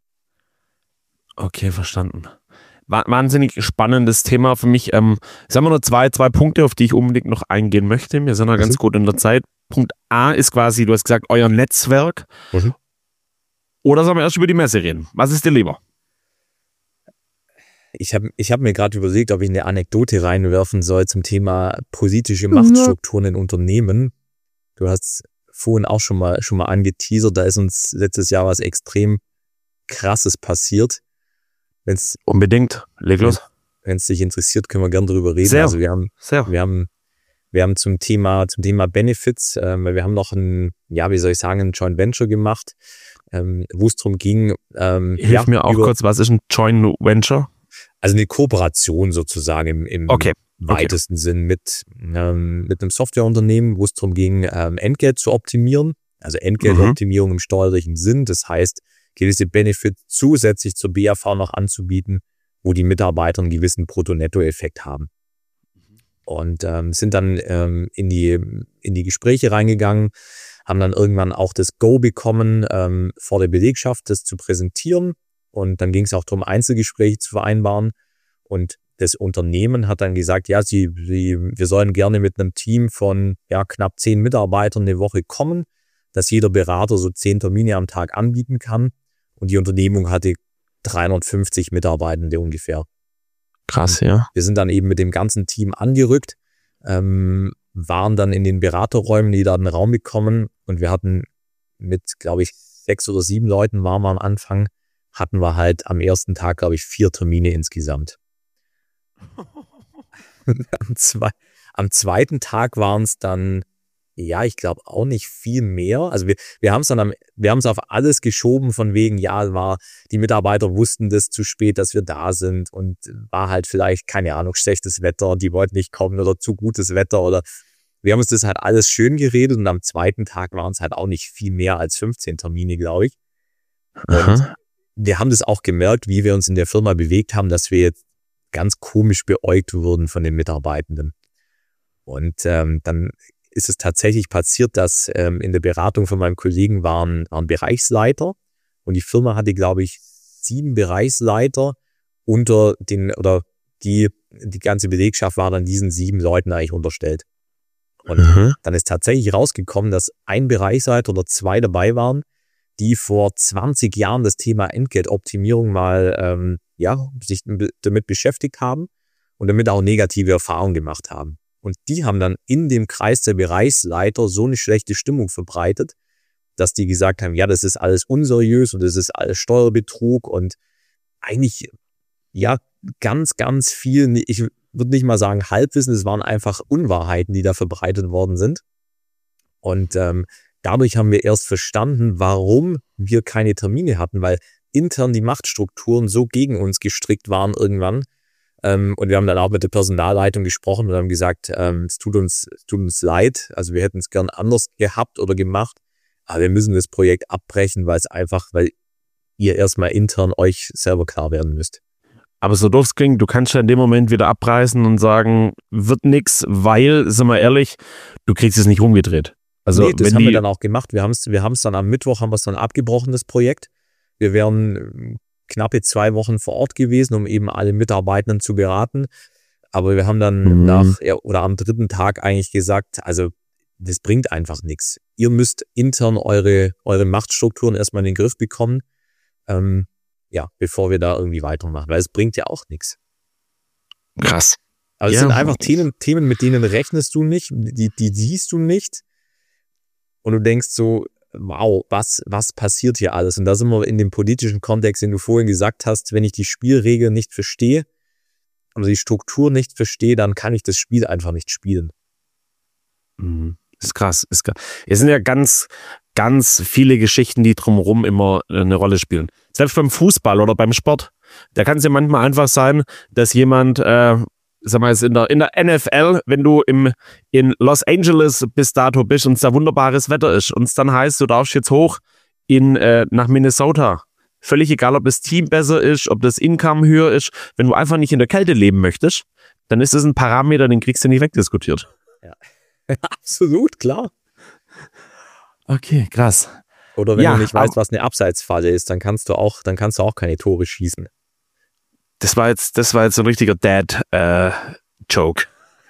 Okay, verstanden. Wahnsinnig spannendes Thema für mich. Sagen wir nur zwei Punkte, auf die ich unbedingt noch eingehen möchte. Wir sind noch ganz gut in der Zeit. Punkt A ist quasi, du hast gesagt, euer Netzwerk. Oder sollen wir erst über die Messe reden? Was ist dir lieber? Ich hab mir gerade überlegt, ob ich eine Anekdote reinwerfen soll zum Thema politische Machtstrukturen in Unternehmen. Du hast vorhin auch schon mal angeteasert, da ist uns letztes Jahr was extrem Krasses passiert. Unbedingt, leg los. Wenn es dich interessiert, können wir gerne darüber reden. Sehr. Also wir haben zum Thema Benefits, weil wir haben noch ein Joint Venture gemacht, wo es darum ging. Hilf mir auch kurz, was ist ein Joint Venture? Also eine Kooperation sozusagen im weitesten Sinn mit einem Softwareunternehmen, wo es darum ging, Entgelt zu optimieren. Also Entgeltoptimierung im steuerlichen Sinn. Das heißt, gewisse Benefits zusätzlich zur BAV noch anzubieten, wo die Mitarbeiter einen gewissen Brutto-Netto-Effekt haben. Und sind dann in die Gespräche reingegangen, haben dann irgendwann auch das Go bekommen, vor der Belegschaft das zu präsentieren. Und dann ging es auch darum, Einzelgespräche zu vereinbaren. Und das Unternehmen hat dann gesagt, ja, wir sollen gerne mit einem Team von knapp 10 Mitarbeitern eine Woche kommen, dass jeder Berater so 10 Termine am Tag anbieten kann. Und die Unternehmung hatte 350 Mitarbeitende ungefähr. Krass, ja. Wir sind dann eben mit dem ganzen Team angerückt, waren dann in den Beraterräumen, die da einen Raum bekommen. Und wir hatten mit, glaube ich, 6 oder 7 Leuten waren wir am Anfang, hatten wir halt am ersten Tag, glaube ich, 4 Termine insgesamt. Am zweiten Tag waren es dann, ich glaube auch nicht viel mehr. Also wir haben es auf alles geschoben von wegen, die Mitarbeiter wussten das zu spät, dass wir da sind und war halt vielleicht, keine Ahnung, schlechtes Wetter, die wollten nicht kommen oder zu gutes Wetter oder wir haben uns das halt alles schön geredet und am zweiten Tag waren es halt auch nicht viel mehr als 15 Termine, glaube ich. Und wir haben das auch gemerkt, wie wir uns in der Firma bewegt haben, dass wir jetzt ganz komisch beäugt wurden von den Mitarbeitenden. Und dann ist es tatsächlich passiert, dass in der Beratung von meinem Kollegen waren Bereichsleiter und die Firma hatte, glaube ich, 7 Bereichsleiter die ganze Belegschaft war dann diesen 7 Leuten eigentlich unterstellt. Und dann ist tatsächlich rausgekommen, dass ein Bereichsleiter oder 2 dabei waren, die vor 20 Jahren das Thema Entgeltoptimierung mal sich damit beschäftigt haben und damit auch negative Erfahrungen gemacht haben. Und die haben dann in dem Kreis der Bereichsleiter so eine schlechte Stimmung verbreitet, dass die gesagt haben, das ist alles unseriös und das ist alles Steuerbetrug und eigentlich, ganz, ganz viel, ich würde nicht mal sagen Halbwissen, es waren einfach Unwahrheiten, die da verbreitet worden sind. Und dadurch haben wir erst verstanden, warum wir keine Termine hatten, weil intern die Machtstrukturen so gegen uns gestrickt waren irgendwann. Und wir haben dann auch mit der Personalleitung gesprochen und haben gesagt, es tut uns leid, also wir hätten es gern anders gehabt oder gemacht, aber wir müssen das Projekt abbrechen, weil ihr erstmal intern euch selber klar werden müsst. Aber so doof es klingt, du kannst ja in dem Moment wieder abreißen und sagen, wird nix, weil, sind wir ehrlich, du kriegst es nicht rumgedreht. Also das haben wir dann auch gemacht. Wir haben es dann am Mittwoch abgebrochen, das Projekt. Wir wären knappe 2 Wochen vor Ort gewesen, um eben alle Mitarbeitenden zu beraten. Aber wir haben dann am 3. Tag eigentlich gesagt, also das bringt einfach nichts. Ihr müsst intern eure Machtstrukturen erstmal in den Griff bekommen, bevor wir da irgendwie weitermachen. Weil es bringt ja auch nichts. Krass. Aber es sind einfach Themen, mit denen rechnest du nicht, die siehst du nicht. Und du denkst so, wow, was passiert hier alles? Und da sind wir in dem politischen Kontext, den du vorhin gesagt hast, wenn ich die Spielregeln nicht verstehe oder die Struktur nicht verstehe, dann kann ich das Spiel einfach nicht spielen. Ist krass. Es sind ja ganz, ganz viele Geschichten, die drumherum immer eine Rolle spielen. Selbst beim Fußball oder beim Sport. Da kann es ja manchmal einfach sein, dass jemand sag mal jetzt in der NFL, wenn du in Los Angeles bis dato bist und es da wunderbares Wetter ist und es dann heißt, du darfst jetzt hoch nach Minnesota. Völlig egal, ob das Team besser ist, ob das Income höher ist. Wenn du einfach nicht in der Kälte leben möchtest, dann ist das ein Parameter, den kriegst du nicht wegdiskutiert. Ja. Absolut, klar. Okay, krass. Oder wenn du nicht weißt, was eine Abseitsfalle ist, dann kannst du auch keine Tore schießen. Das war jetzt so ein richtiger Dad-Joke.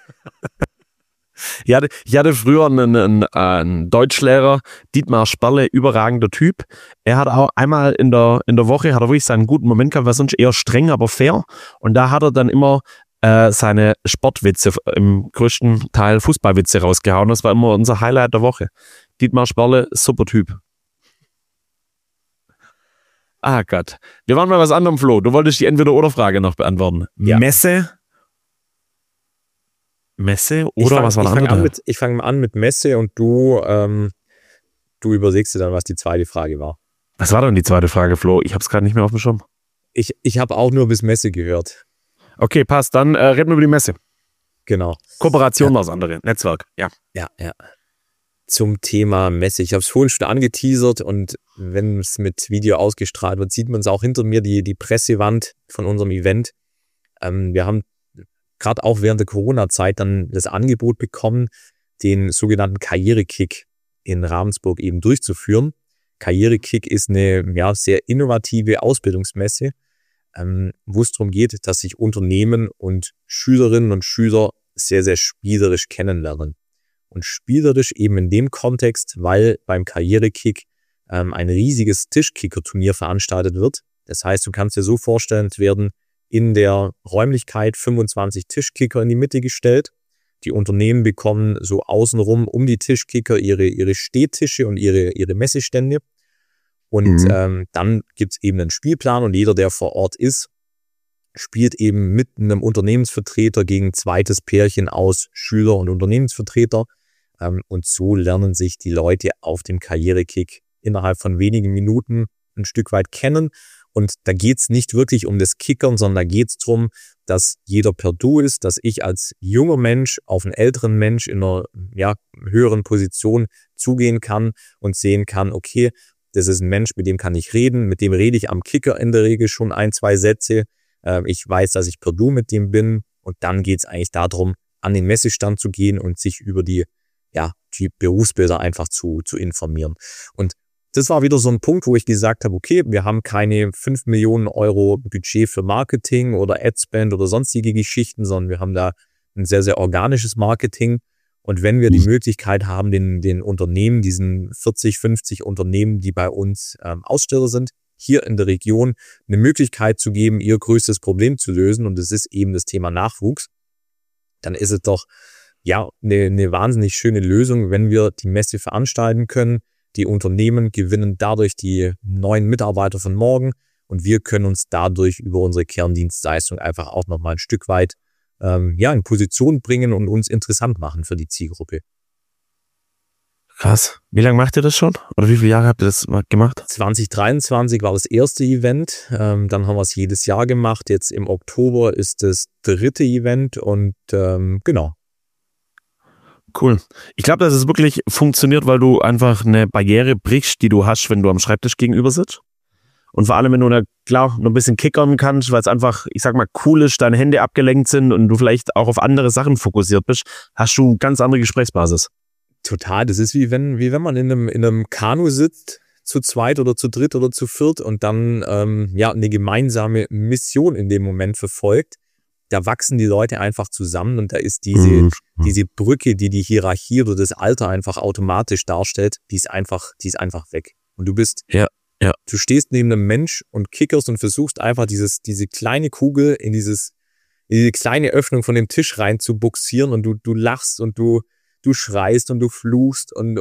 Ich hatte früher einen Deutschlehrer, Dietmar Sperle, überragender Typ. Er hat auch einmal in der Woche, hat er wirklich seinen guten Moment gehabt, war sonst eher streng, aber fair. Und da hat er dann immer seine Sportwitze, im größten Teil Fußballwitze rausgehauen. Das war immer unser Highlight der Woche. Dietmar Sperle, super Typ. Ah Gott. Wir waren mal was anderem, Flo. Du wolltest die Entweder-oder-Frage noch beantworten. Ja. Messe oder was war der andere? Ich fange mal an mit Messe und du überlegst dir dann, was die zweite Frage war. Was war denn die zweite Frage, Flo? Ich habe es gerade nicht mehr auf dem Schirm. Ich habe auch nur bis Messe gehört. Okay, passt. Dann reden wir über die Messe. Genau. Kooperation war das andere. Netzwerk, ja. Ja. Zum Thema Messe. Ich habe es vorhin schon angeteasert und wenn es mit Video ausgestrahlt wird, sieht man es auch hinter mir, die Pressewand von unserem Event. Wir haben gerade auch während der Corona-Zeit dann das Angebot bekommen, den sogenannten Karrierekick in Ravensburg eben durchzuführen. Karrierekick ist eine sehr innovative Ausbildungsmesse, wo es darum geht, dass sich Unternehmen und Schülerinnen und Schüler sehr, sehr spielerisch kennenlernen. Und spielerisch eben in dem Kontext, weil beim Karrierekick ein riesiges Tischkicker-Turnier veranstaltet wird. Das heißt, du kannst dir so vorstellen, es werden in der Räumlichkeit 25 Tischkicker in die Mitte gestellt. Die Unternehmen bekommen so außenrum um die Tischkicker ihre Stehtische und ihre Messestände. Und dann gibt es eben einen Spielplan und jeder, der vor Ort ist, spielt eben mit einem Unternehmensvertreter gegen ein zweites Pärchen aus Schüler und Unternehmensvertreter. Und so lernen sich die Leute auf dem Karrierekick innerhalb von wenigen Minuten ein Stück weit kennen. Und da geht's nicht wirklich um das Kickern, sondern da geht's drum, dass jeder per Du ist, dass ich als junger Mensch auf einen älteren Mensch in einer höheren Position zugehen kann und sehen kann, okay, das ist ein Mensch, mit dem kann ich reden, mit dem rede ich am Kicker in der Regel schon 1, 2 Sätze. Ich weiß, dass ich per Du mit dem bin und dann geht's eigentlich darum, an den Messestand zu gehen und sich über die Berufsbilder einfach zu informieren. Und das war wieder so ein Punkt, wo ich gesagt habe, okay, wir haben keine 5 Millionen Euro Budget für Marketing oder Adspend oder sonstige Geschichten, sondern wir haben da ein sehr, sehr organisches Marketing. Und wenn wir die Möglichkeit haben, den Unternehmen, diesen 40, 50 Unternehmen, die bei uns Aussteller sind, hier in der Region eine Möglichkeit zu geben, ihr größtes Problem zu lösen, und das ist eben das Thema Nachwuchs, dann ist es doch eine wahnsinnig schöne Lösung, wenn wir die Messe veranstalten können. Die Unternehmen gewinnen dadurch die neuen Mitarbeiter von morgen und wir können uns dadurch über unsere Kerndienstleistung einfach auch nochmal ein Stück weit in Position bringen und uns interessant machen für die Zielgruppe. Krass. Wie lange macht ihr das schon? Oder wie viele Jahre habt ihr das gemacht? 2023 war das erste Event. Dann haben wir es jedes Jahr gemacht. Jetzt im Oktober ist das 3. Event und genau. Cool. Ich glaube, dass es wirklich funktioniert, weil du einfach eine Barriere brichst, die du hast, wenn du am Schreibtisch gegenüber sitzt. Und vor allem, wenn du noch ein bisschen kickern kannst, weil es einfach, ich sag mal, cool ist, deine Hände abgelenkt sind und du vielleicht auch auf andere Sachen fokussiert bist, hast du eine ganz andere Gesprächsbasis. Total. Das ist wie wenn man in einem Kanu sitzt, zu zweit oder zu dritt oder zu viert und dann eine gemeinsame Mission in dem Moment verfolgt. Da wachsen die Leute einfach zusammen und da ist diese Brücke, die Hierarchie oder das Alter einfach automatisch darstellt, die ist einfach weg. Und du bist, du stehst neben einem Mensch und kickerst und versuchst einfach diese kleine Kugel in diese kleine Öffnung von dem Tisch rein zu buxieren und du lachst und du schreist und du fluchst und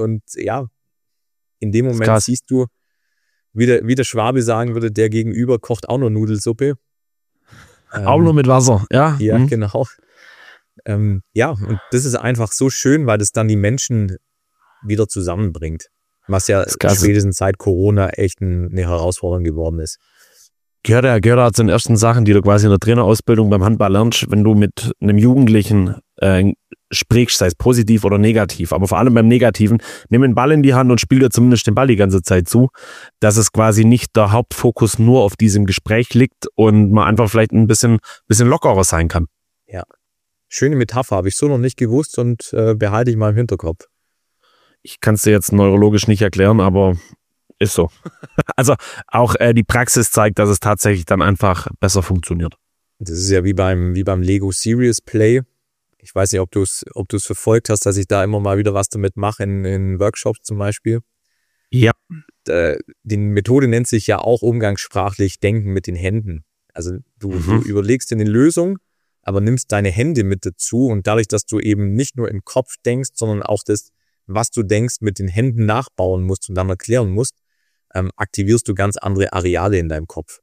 in dem Moment siehst du, wie der Schwabe sagen würde, der Gegenüber kocht auch noch Nudelsuppe. Auch nur mit Wasser, ja? Ja, genau. Und das ist einfach so schön, weil das dann die Menschen wieder zusammenbringt. Was ja spätestens seit Corona echt eine Herausforderung geworden ist. gehört zu den ersten Sachen, die du quasi in der Trainerausbildung beim Handball lernst, wenn du mit einem Jugendlichen sprichst, sei es positiv oder negativ, aber vor allem beim Negativen, nimm den Ball in die Hand und spiel dir zumindest den Ball die ganze Zeit zu, dass es quasi nicht der Hauptfokus nur auf diesem Gespräch liegt und man einfach vielleicht ein bisschen lockerer sein kann. Ja, schöne Metapher, habe ich so noch nicht gewusst und behalte ich mal im Hinterkopf. Ich kann es dir jetzt neurologisch nicht erklären, aber ist so. Also auch die Praxis zeigt, dass es tatsächlich dann einfach besser funktioniert. Das ist ja wie beim Lego Serious Play. Ich weiß nicht, ob du es verfolgt hast, dass ich da immer mal wieder was damit mache in Workshops zum Beispiel. Ja. Die Methode nennt sich ja auch umgangssprachlich Denken mit den Händen. Also du überlegst dir eine Lösung, aber nimmst deine Hände mit dazu und dadurch, dass du eben nicht nur im Kopf denkst, sondern auch das, was du denkst, mit den Händen nachbauen musst und dann erklären musst, aktivierst du ganz andere Areale in deinem Kopf.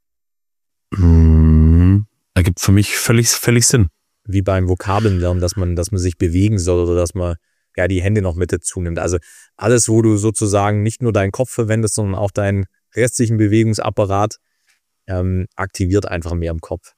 Ergibt für mich völlig Sinn. Wie beim Vokabelnlernen, dass man sich bewegen soll oder dass man ja die Hände noch mit dazu nimmt. Also alles, wo du sozusagen nicht nur deinen Kopf verwendest, sondern auch deinen restlichen Bewegungsapparat, aktiviert einfach mehr im Kopf.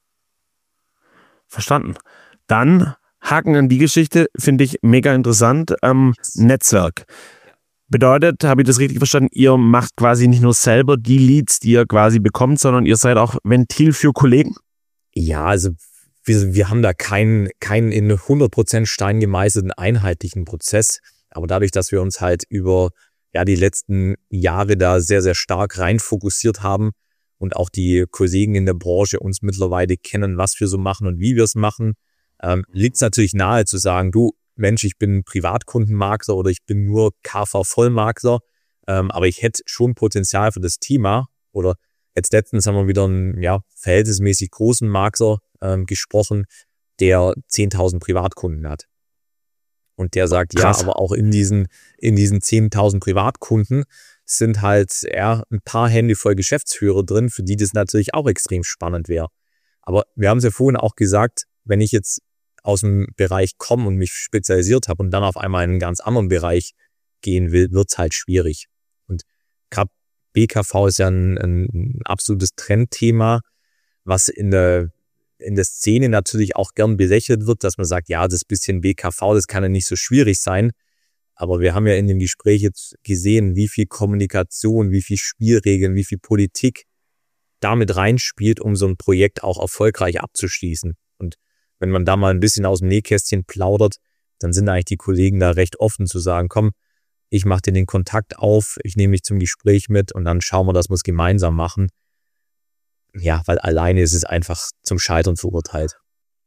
Verstanden. Dann Haken an die Geschichte, finde ich mega interessant. Netzwerk. Bedeutet, habe ich das richtig verstanden, ihr macht quasi nicht nur selber die Leads, die ihr quasi bekommt, sondern ihr seid auch Ventil für Kollegen? Ja, also wir haben da keinen in 100% Stein gemeißelten einheitlichen Prozess, aber dadurch, dass wir uns halt über die letzten Jahre da sehr, sehr stark rein fokussiert haben und auch die Kollegen in der Branche uns mittlerweile kennen, was wir so machen und wie wir es machen, liegt es natürlich nahe zu sagen, du Mensch, ich bin Privatkundenmakler oder ich bin nur KV-Vollmakler, aber ich hätte schon Potenzial für das Thema. Oder jetzt letztens haben wir wieder einen verhältnismäßig großen Makler gesprochen, der 10.000 Privatkunden hat. Und der sagt, krass. Ja, aber auch in diesen 10.000 Privatkunden sind halt ein paar Hände voll Geschäftsführer drin, für die das natürlich auch extrem spannend wäre. Aber wir haben es ja vorhin auch gesagt, wenn ich jetzt aus dem Bereich komme und mich spezialisiert habe und dann auf einmal in einen ganz anderen Bereich gehen will, wird's halt schwierig. Und gerade BKV ist ja ein absolutes Trendthema, was in der Szene natürlich auch gern belächelt wird, dass man sagt, ja, das bisschen BKV, das kann ja nicht so schwierig sein. Aber wir haben ja in dem Gespräch jetzt gesehen, wie viel Kommunikation, wie viel Spielregeln, wie viel Politik damit reinspielt, um so ein Projekt auch erfolgreich abzuschließen. Und wenn man da mal ein bisschen aus dem Nähkästchen plaudert, dann sind eigentlich die Kollegen da recht offen zu sagen, komm, ich mache dir den Kontakt auf, ich nehme dich zum Gespräch mit und dann schauen wir, dass wir es gemeinsam machen. Ja, weil alleine ist es einfach zum Scheitern verurteilt.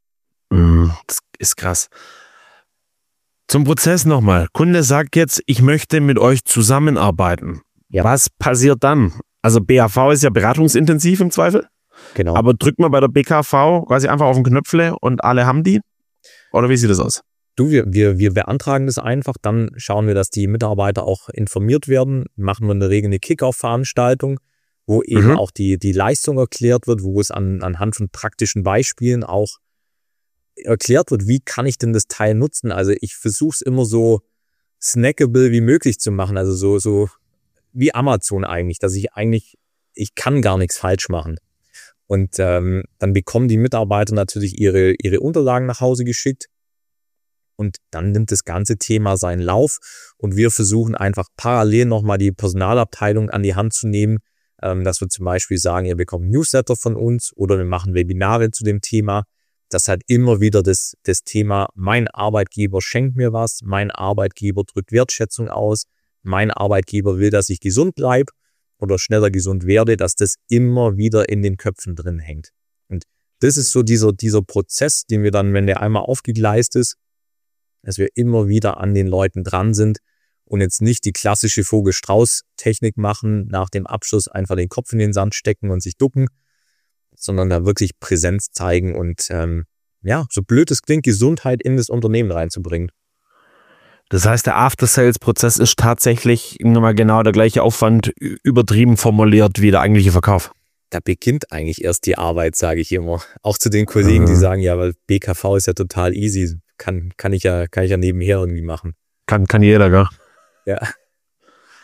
Das ist krass. Zum Prozess nochmal. Kunde sagt jetzt, ich möchte mit euch zusammenarbeiten. Ja. Was passiert dann? Also BAV ist ja beratungsintensiv im Zweifel. Genau. Aber drückt man bei der BKV quasi einfach auf den Knöpfle und alle haben die? Oder wie sieht das aus? Du, wir beantragen das einfach, dann schauen wir, dass die Mitarbeiter auch informiert werden, machen wir in der Regel eine Kick-Off-Veranstaltung, wo eben auch die Leistung erklärt wird, wo es anhand von praktischen Beispielen auch erklärt wird, wie kann ich denn das Teil nutzen. Also ich versuche es immer so snackable wie möglich zu machen, also so wie Amazon eigentlich, dass ich kann gar nichts falsch machen. Und dann bekommen die Mitarbeiter natürlich ihre Unterlagen nach Hause geschickt und dann nimmt das ganze Thema seinen Lauf und wir versuchen einfach parallel nochmal die Personalabteilung an die Hand zu nehmen, dass wir zum Beispiel sagen, ihr bekommt Newsletter von uns oder wir machen Webinare zu dem Thema. Das halt immer wieder das Thema, mein Arbeitgeber schenkt mir was, mein Arbeitgeber drückt Wertschätzung aus, mein Arbeitgeber will, dass ich gesund bleibe oder schneller gesund werde, dass das immer wieder in den Köpfen drin hängt. Und das ist so dieser Prozess, den wir dann, wenn der einmal aufgegleist ist, dass wir immer wieder an den Leuten dran sind und jetzt nicht die klassische Vogel-Strauß-Technik machen, nach dem Abschluss einfach den Kopf in den Sand stecken und sich ducken, sondern da wirklich Präsenz zeigen und so blöd es klingt, Gesundheit in das Unternehmen reinzubringen. Das heißt, der After-Sales-Prozess ist tatsächlich nochmal genau der gleiche Aufwand, übertrieben formuliert wie der eigentliche Verkauf. Da beginnt eigentlich erst die Arbeit, sage ich immer. Auch zu den Kollegen, die sagen, ja, weil BKV ist ja total easy, kann ich ja nebenher irgendwie machen. Kann jeder, gell? Ja.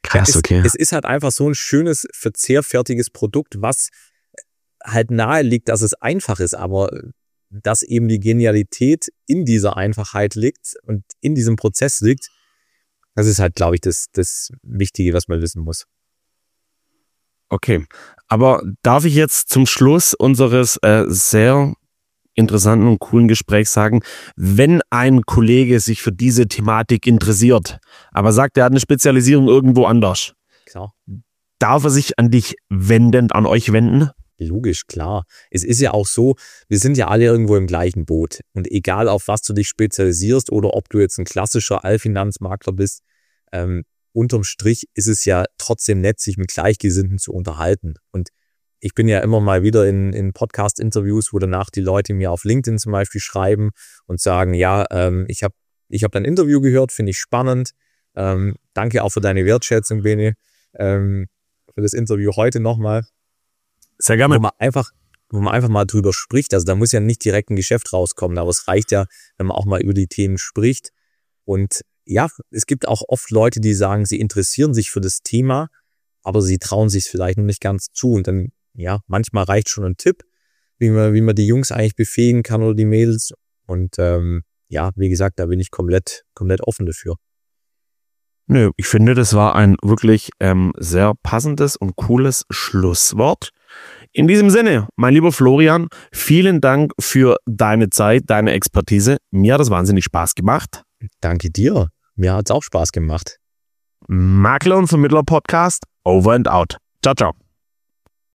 Krass, okay. Es ist halt einfach so ein schönes, verzehrfertiges Produkt, was halt nahe liegt, dass es einfach ist, aber dass eben die Genialität in dieser Einfachheit liegt und in diesem Prozess liegt, das ist halt, glaube ich, das Wichtige, was man wissen muss. Okay, aber darf ich jetzt zum Schluss unseres sehr interessanten und coolen Gesprächs sagen, wenn ein Kollege sich für diese Thematik interessiert, aber sagt, er hat eine Spezialisierung irgendwo anders, Klar. darf er sich an dich an euch wenden? Logisch, klar. Es ist ja auch so, wir sind ja alle irgendwo im gleichen Boot. Und egal, auf was du dich spezialisierst oder ob du jetzt ein klassischer Allfinanzmakler bist, unterm Strich ist es ja trotzdem nett, sich mit Gleichgesinnten zu unterhalten. Und ich bin ja immer mal wieder in Podcast-Interviews, wo danach die Leute mir auf LinkedIn zum Beispiel schreiben und sagen, ja, ich hab dein Interview gehört, finde ich spannend. Danke auch für deine Wertschätzung, Bene, für das Interview heute nochmal. Sehr gerne. Wo man einfach mal drüber spricht. Also da muss ja nicht direkt ein Geschäft rauskommen, aber es reicht ja, wenn man auch mal über die Themen spricht. Und ja, es gibt auch oft Leute, die sagen, sie interessieren sich für das Thema, aber sie trauen sich es vielleicht noch nicht ganz zu. Und dann, ja, manchmal reicht schon ein Tipp, wie man die Jungs eigentlich befähigen kann oder die Mädels. Und ja, wie gesagt, da bin ich komplett offen dafür. Nö, ich finde, das war ein wirklich sehr passendes und cooles Schlusswort. In diesem Sinne, mein lieber Florian, vielen Dank für deine Zeit, deine Expertise. Mir hat es wahnsinnig Spaß gemacht. Danke dir. Mir hat es auch Spaß gemacht. Makler und Vermittler Podcast, over and out. Ciao, ciao.